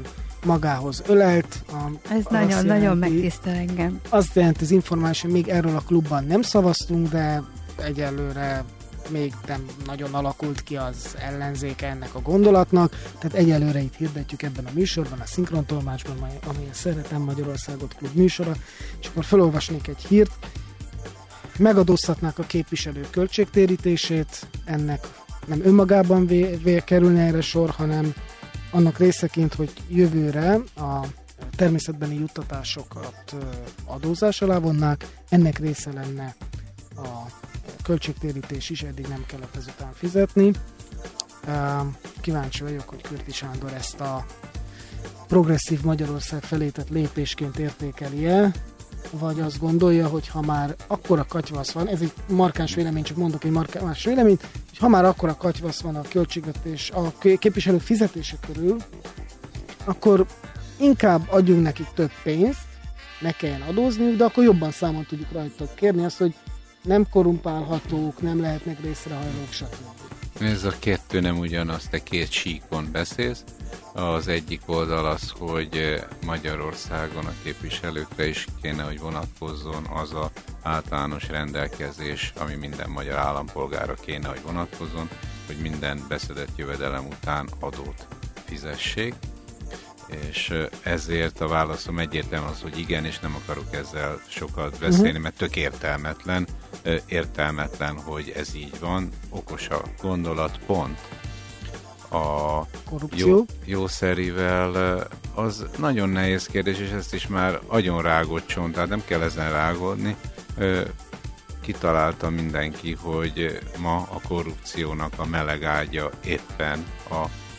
magához ölelt. A, Ez nagyon-nagyon megtisztel engem. Azt jelenti az információ, még erről a klubban nem szavaztunk, de egyelőre még nem nagyon alakult ki az ellenzéke ennek a gondolatnak, tehát egyelőre itt hirdetjük ebben a műsorban, a Szinkrontolmácsban, ami a Szeretem Magyarországot klub műsora, és akkor felolvasnék egy hírt. Megadóztatnák a képviselők költségtérítését, ennek nem önmagában vé- vé- kerülne erre sor, hanem annak részeként, hogy jövőre a természetbeni juttatásokat adózás alá vonnák, ennek része lenne a költségtérítés is, eddig nem kellett ezután fizetni. Kíváncsi vagyok, hogy Kürti Sándor ezt a progresszív Magyarország felé tett lépésként értékeli-e, vagy azt gondolja, hogy ha már akkora katyvasz van, ez egy markáns vélemény, csak mondok egy markáns véleményt, hogy ha már akkora katyvasz van a költségvetés, a képviselők fizetése körül, akkor inkább adjunk nekik több pénzt, ne kelljen adózniuk, de akkor jobban számon tudjuk rajtuk kérni azt, hogy nem korrumpálhatók, nem lehetnek részrehajlók, stb. Ez a kettő nem ugyanaz, te két síkon beszélsz. Az egyik oldal az, hogy Magyarországon a képviselőkre is kéne, hogy vonatkozzon az a általános rendelkezés, ami minden magyar állampolgára kéne, hogy vonatkozzon, hogy minden beszedett jövedelem után adót fizessék. És ezért a válaszom egyértelmű az, hogy igen, és nem akarok ezzel sokat beszélni, uh-huh. mert tök értelmetlen, értelmetlen, hogy ez így van. Okos a gondolat, pont. A jó, jószerivel az nagyon nehéz kérdés, és ezt is már agyon rágott csont, tehát nem kell ezen rágódni. Kitalálta mindenki, hogy ma a korrupciónak a meleg ágya éppen a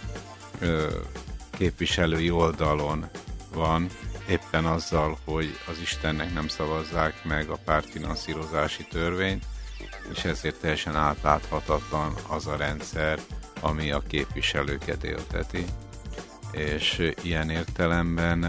képviselői oldalon van, éppen azzal, hogy az Istennek nem szavazzák meg a pártfinanszírozási törvényt, és ezért teljesen átláthatatlan az a rendszer, ami a képviselőket élteti. És ilyen értelemben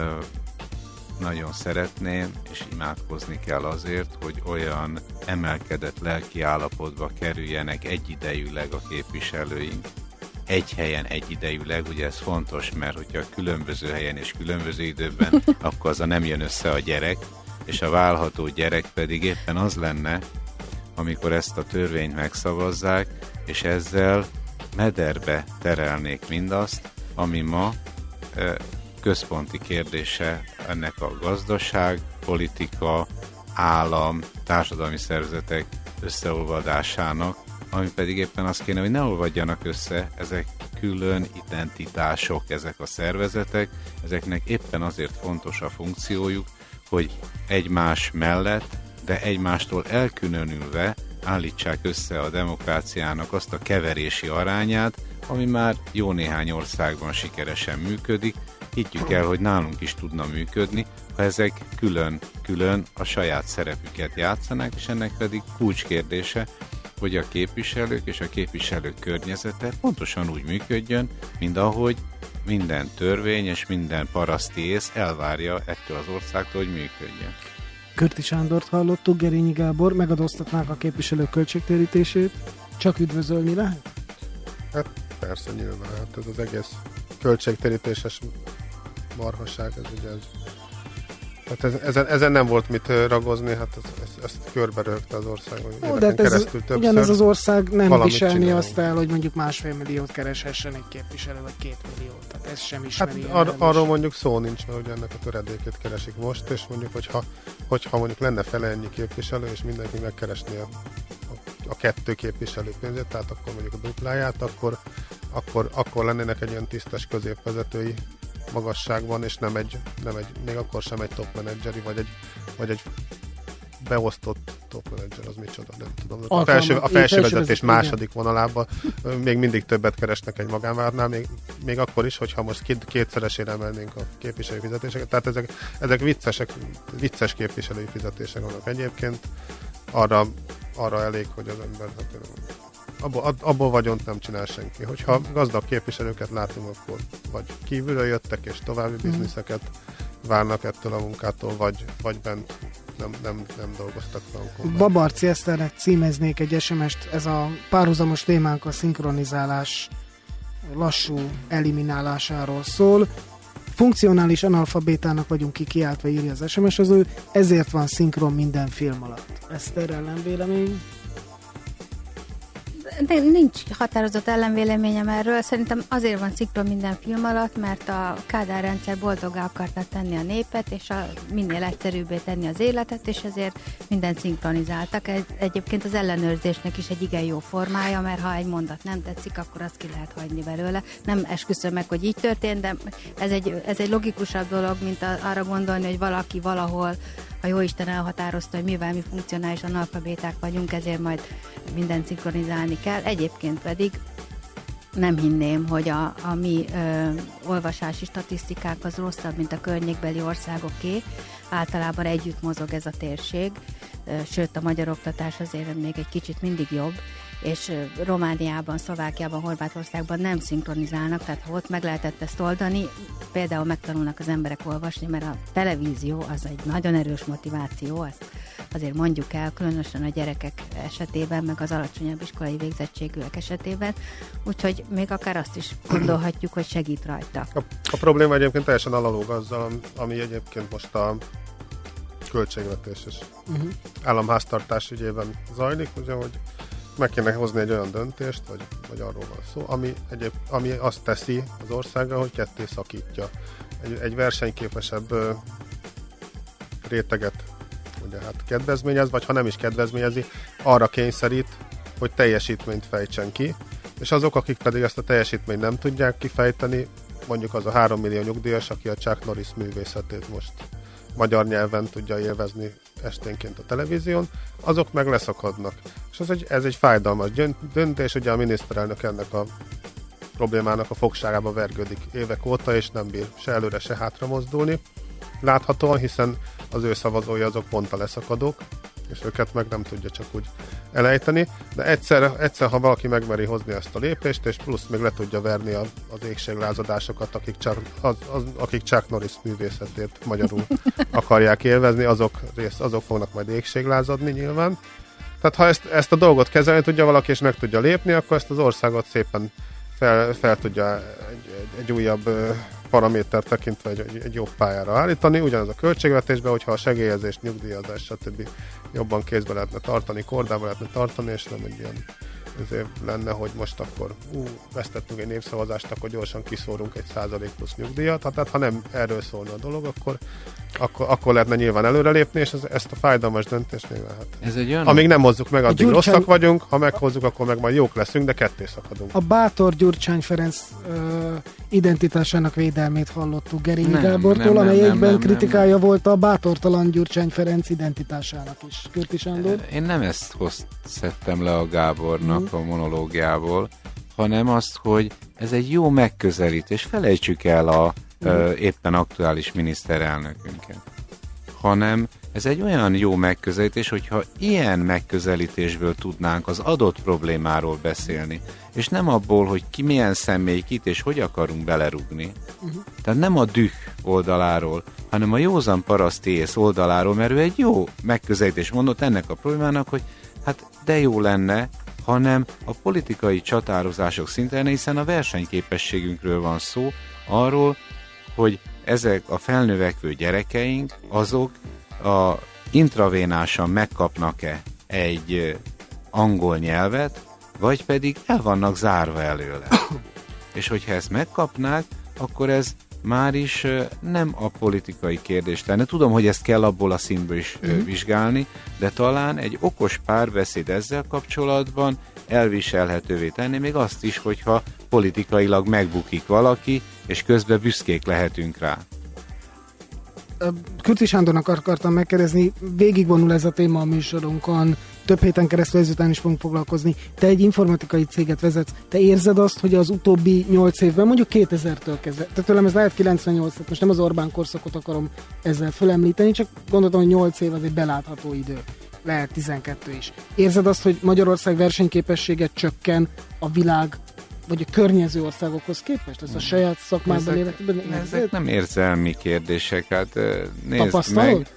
nagyon szeretném, és imádkozni kell azért, hogy olyan emelkedett lelki állapotba kerüljenek egyidejűleg a képviselőink, egy helyen egyidejűleg, ugye ez fontos, mert hogyha különböző helyen és különböző időben, akkor az a nem jön össze a gyerek, és a válható gyerek pedig éppen az lenne, amikor ezt a törvényt megszavazzák, és ezzel mederbe terelnék mindazt, ami ma e, központi kérdése ennek a gazdaság, politika, állam, társadalmi szervezetek összeolvadásának, ami pedig éppen az kéne, hogy ne olvadjanak össze, ezek külön identitások, ezek a szervezetek, ezeknek éppen azért fontos a funkciójuk, hogy egymás mellett, de egymástól elkülönülve állítsák össze a demokráciának azt a keverési arányát, ami már jó néhány országban sikeresen működik. Higgyük el, hogy nálunk is tudna működni, ha ezek külön-külön a saját szerepüket játszanak, és ennek pedig kulcskérdése, hogy a képviselők és a képviselők környezete pontosan úgy működjön, mint ahogy minden törvény és minden paraszti ész elvárja ettől az országtól, hogy működjön. Kürti Sándort hallottuk, Gerényi Gábor, megadóztatnák a képviselők költségtérítését, csak üdvözölni lehet? Hát persze, nyilván, hát ez az egész költségtérítéses marhaság, ez ugye ez, hát ez, ezen, ezen nem volt mit ragozni, hát ez, ez, ezt körbe rögte az ország, hogy Ó, de hát ez, ugyanez az ország nem viselni csinálunk. Azt el, hogy mondjuk másfél milliót kereshessen egy képviselő, vagy két milliót, tehát ez sem ismeri. Hát ar- arról mondjuk szó nincs, mert ugye ennek a töredékét keresik most, és mondjuk, hogyha, hogyha mondjuk lenne fele ennyi képviselő, és mindenki megkeresné a, a, a kettő képviselő pénzét, tehát akkor mondjuk a dupláját, akkor, akkor, akkor lennének egy olyan tisztes középvezetői magasságban, és nem egy, nem egy, még akkor sem egy top menedzseri, vagy egy, vagy egy beosztott top menedzser, az micsoda, nem tudom. A felső, a felső vezetés második vonalában még mindig többet keresnek egy magánvárnál, még, még akkor is, hogyha most két, kétszeresére emelnénk a képviselői fizetéseket. Tehát ezek, ezek viccesek, vicces képviselői fizetések vannak egyébként. Arra, arra elég, hogy az ember abból, abból vagyont nem csinál senki. Hogyha gazdag képviselőket látunk, akkor vagy kívülről jöttek, és további bizniszeket várnak ettől a munkától, vagy, vagy bent nem, nem, nem dolgoztak frankon. Babarci Eszternek címeznék egy es em est, ez a párhuzamos témánk a szinkronizálás lassú eliminálásáról szól. funkcionális analfabétának vagyunk kikiáltva, írja az es em es-ező, ezért van szinkron minden film alatt. Ezt erre ellenvélemény? Nincs határozott ellenvéleményem erről. Szerintem azért van szinkron minden film alatt, mert a Kádár rendszer boldoggá akarta tenni a népet, és a minél egyszerűbbé tenni az életet, és ezért mindent szinkronizáltak. Ez egyébként az ellenőrzésnek is egy igen jó formája, mert ha egy mondat nem tetszik, akkor azt ki lehet hagyni belőle. Nem esküszöm meg, hogy így történt, de ez egy, ez egy logikusabb dolog, mint a, arra gondolni, hogy valaki valahol, a Jóisten elhatározta, hogy mivel mi funkcionális analfabéták vagyunk, ezért majd mindent szinkronizálni kell. Egyébként pedig nem hinném, hogy a, a mi ö, olvasási statisztikák az rosszabb, mint a környékbeli országoké. Általában együtt mozog ez a térség, ö, sőt a magyar oktatás azért még egy kicsit mindig jobb, és Romániában, Szlovákiában, Horvátországban nem szinkronizálnak, tehát ha ott meg lehetett ezt oldani, például megtanulnak az emberek olvasni, mert a televízió az egy nagyon erős motiváció, azt azért mondjuk el, különösen a gyerekek esetében, meg az alacsonyabb iskolai végzettségűek esetében, úgyhogy még akár azt is gondolhatjuk, hogy segít rajta. A, a probléma egyébként teljesen analóg azzal, ami egyébként most a költségvetés és uh-huh. államháztartás ügyében zajlik, ugye, hogy meg kéne hozni egy olyan döntést, vagy, vagy arról van szó, ami, egyéb, ami azt teszi az országra, hogy ketté szakítja. Egy, egy versenyképesebb ö, réteget ugye, hát kedvezményez, vagy ha nem is kedvezményezi, arra kényszerít, hogy teljesítményt fejtsen ki, és azok, akik pedig ezt a teljesítményt nem tudják kifejteni, mondjuk az a három millió nyugdíjas, aki a Chuck Norris művészetét most magyar nyelven tudja élvezni esténként a televízión, azok meg leszakadnak. És ez egy, ez egy fájdalmas döntés, ugye a miniszterelnök ennek a problémának a fogságába vergődik évek óta, és nem bír se előre, se hátra mozdulni. Láthatóan, hiszen az ő szavazói azok pont a leszakadók, és őket meg nem tudja csak úgy elejteni, de egyszer, egyszer ha valaki megmeri hozni ezt a lépést, és plusz még le tudja verni a, az égséglázadásokat, akik Chuck, az, az, akik Chuck Norris művészetét magyarul akarják élvezni, azok, rész, azok fognak majd égséglázadni nyilván. Tehát ha ezt, ezt a dolgot kezelni tudja valaki, és meg tudja lépni, akkor ezt az országot szépen fel, fel tudja egy, egy, egy újabb paraméter tekintve egy, egy, egy jobb pályára állítani. Ugyanaz a költségvetésben, hogyha a segélyezés, nyugdíjazás, stb. Jobban kézbe lehetne tartani, kordában lehetne tartani, és nem egy ilyen ezért lenne, hogy most akkor ú, vesztettünk egy népszavazást, akkor gyorsan kiszórunk egy százalék plusz nyugdíjat. Tehát ha nem erről szólna a dolog, akkor, akkor, akkor lehetne nyilván előrelépni, és ez, ezt a fájdalmas döntést nyilván hát. Ez egy olyan... Amíg nem hozzuk meg, addig Gyurcsány... rosszak vagyunk, ha meghozzuk, akkor meg majd jók leszünk, de ketté szakadunk. A bátor Gyurcsány Ferenc ö, identitásának védelmét hallottuk Gerényi Gábortól, amely egyben kritikája nem. volt a bátortalan Gyurcsány Ferenc identitásának is. Kürti Sándor? Én nem ezt szedtem le a Gábornak mm. a monológiából, hanem azt, hogy ez egy jó megközelítés. Felejtsük el a mm. ö, éppen aktuális miniszterelnökünket. Hanem ez egy olyan jó megközelítés, hogyha ilyen megközelítésből tudnánk az adott problémáról beszélni, és nem abból, hogy ki milyen személy, kit és hogy akarunk belerugni. Uh-huh. Tehát nem a düh oldaláról, hanem a józan paraszti ész oldaláról, mert ő egy jó megközelítés mondott ennek a problémának, hogy hát de jó lenne, hanem a politikai csatározások szinten, hiszen a versenyképességünkről van szó, arról, hogy ezek a felnövekvő gyerekeink, azok a intravénásan megkapnak-e egy angol nyelvet, vagy pedig el vannak zárva előle. És hogyha ezt megkapnák, akkor ez már is nem a politikai kérdés lenne. Tudom, hogy ezt kell abból a színből is mm. vizsgálni, de talán egy okos párbeszéd ezzel kapcsolatban elviselhetővé tenni, még azt is, hogyha politikailag megbukik valaki, és közben büszkék lehetünk rá. Kürti Sándornak akartam megkérdezni, végigvonul ez a téma a műsorunkon, több héten keresztül ezután is fogunk foglalkozni. Te egy informatikai céget vezetsz, te érzed azt, hogy az utóbbi nyolc évben, mondjuk kétezertől kezdve, tehát tőlem ez lehet kilencvennyolc, tehát most nem az Orbán korszakot akarom ezzel fölemlíteni, csak gondoltam, hogy nyolc év az egy belátható idő. Lehet tizenkettő is. Érzed azt, hogy Magyarország versenyképessége csökken a világ vagy a környező országokhoz képest? Ez a saját szakmádban életben? Ezek nem érzelmi kérdések, hát nézd Tapasztalod? meg.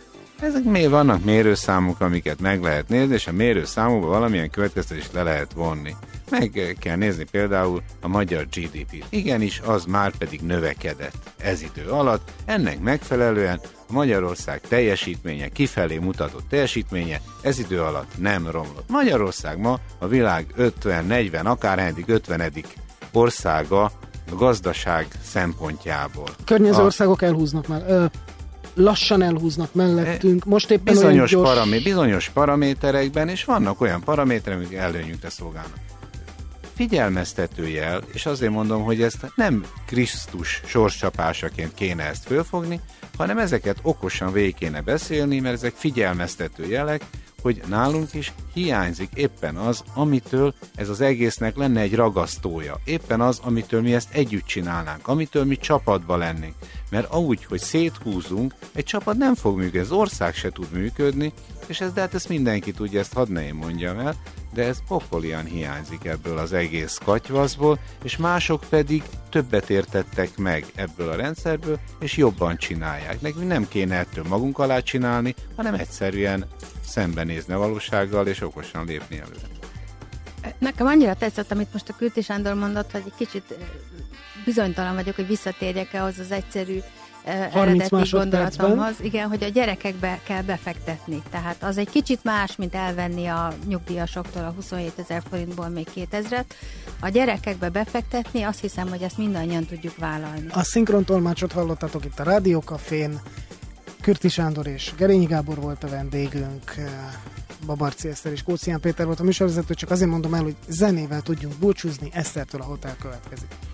Ezek még vannak mérőszámok, amiket meg lehet nézni, és a mérőszámokban valamilyen következtetést le lehet vonni. Meg kell nézni például a magyar gé dé pét. Igenis, az már pedig növekedett ez idő alatt. Ennek megfelelően a Magyarország teljesítménye, kifelé mutatott teljesítménye ez idő alatt nem romlott. Magyarország ma a világ ötven, negyven, akárhányadik ötvenedik országa a gazdaság szempontjából. Környező a... országok elhúznak már. Ö, lassan elhúznak mellettünk. Most éppen bizonyos, olyan gyors... paramé- bizonyos paraméterekben, és vannak olyan paraméterek, amik előnyünkre szolgálnak. Figyelmeztető jel, és azért mondom, hogy ezt nem Krisztus sorscsapásaként kéne ezt fölfogni, hanem ezeket okosan végig kéne beszélni, mert ezek figyelmeztető jelek, hogy nálunk is hiányzik éppen az, amitől ez az egésznek lenne egy ragasztója. Éppen az, amitől mi ezt együtt csinálnánk, amitől mi csapatba lennénk. Mert ahogy, hogy széthúzunk, egy csapat nem fog működni, az ország se tud működni, és ez, de hát ezt mindenki tudja, ezt hadd ne én mondjam el, de ez pokolian hiányzik ebből az egész katyvaszból, és mások pedig többet értettek meg ebből a rendszerből, és jobban csinálják. Nekünk nem kéne ettől magunk alá csinálni, hanem egyszerűen szembenézni a valósággal, és okosan lépni előre. Nekem annyira tetszett, amit most a Kürti Sándor mondott, hogy egy kicsit bizonytalan vagyok, hogy visszatérjek ahhoz az egyszerű eredeti gondolatomhoz. Igen, hogy a gyerekekbe kell befektetni. Tehát az egy kicsit más, mint elvenni a nyugdíjasoktól a huszonhétezer forintból még kétezret. A gyerekekbe befektetni, azt hiszem, hogy ezt mindannyian tudjuk vállalni. A szinkrontolmácsot hallottatok itt a Rádió Cafén. Kürti Sándor és Gerényi Gábor volt a vendégünk. Babarczy Eszter és Kócián Péter volt a műsorvezető, csak azért mondom el, hogy zenével tudjunk búcsúzni, Esztertől a Hotel következik.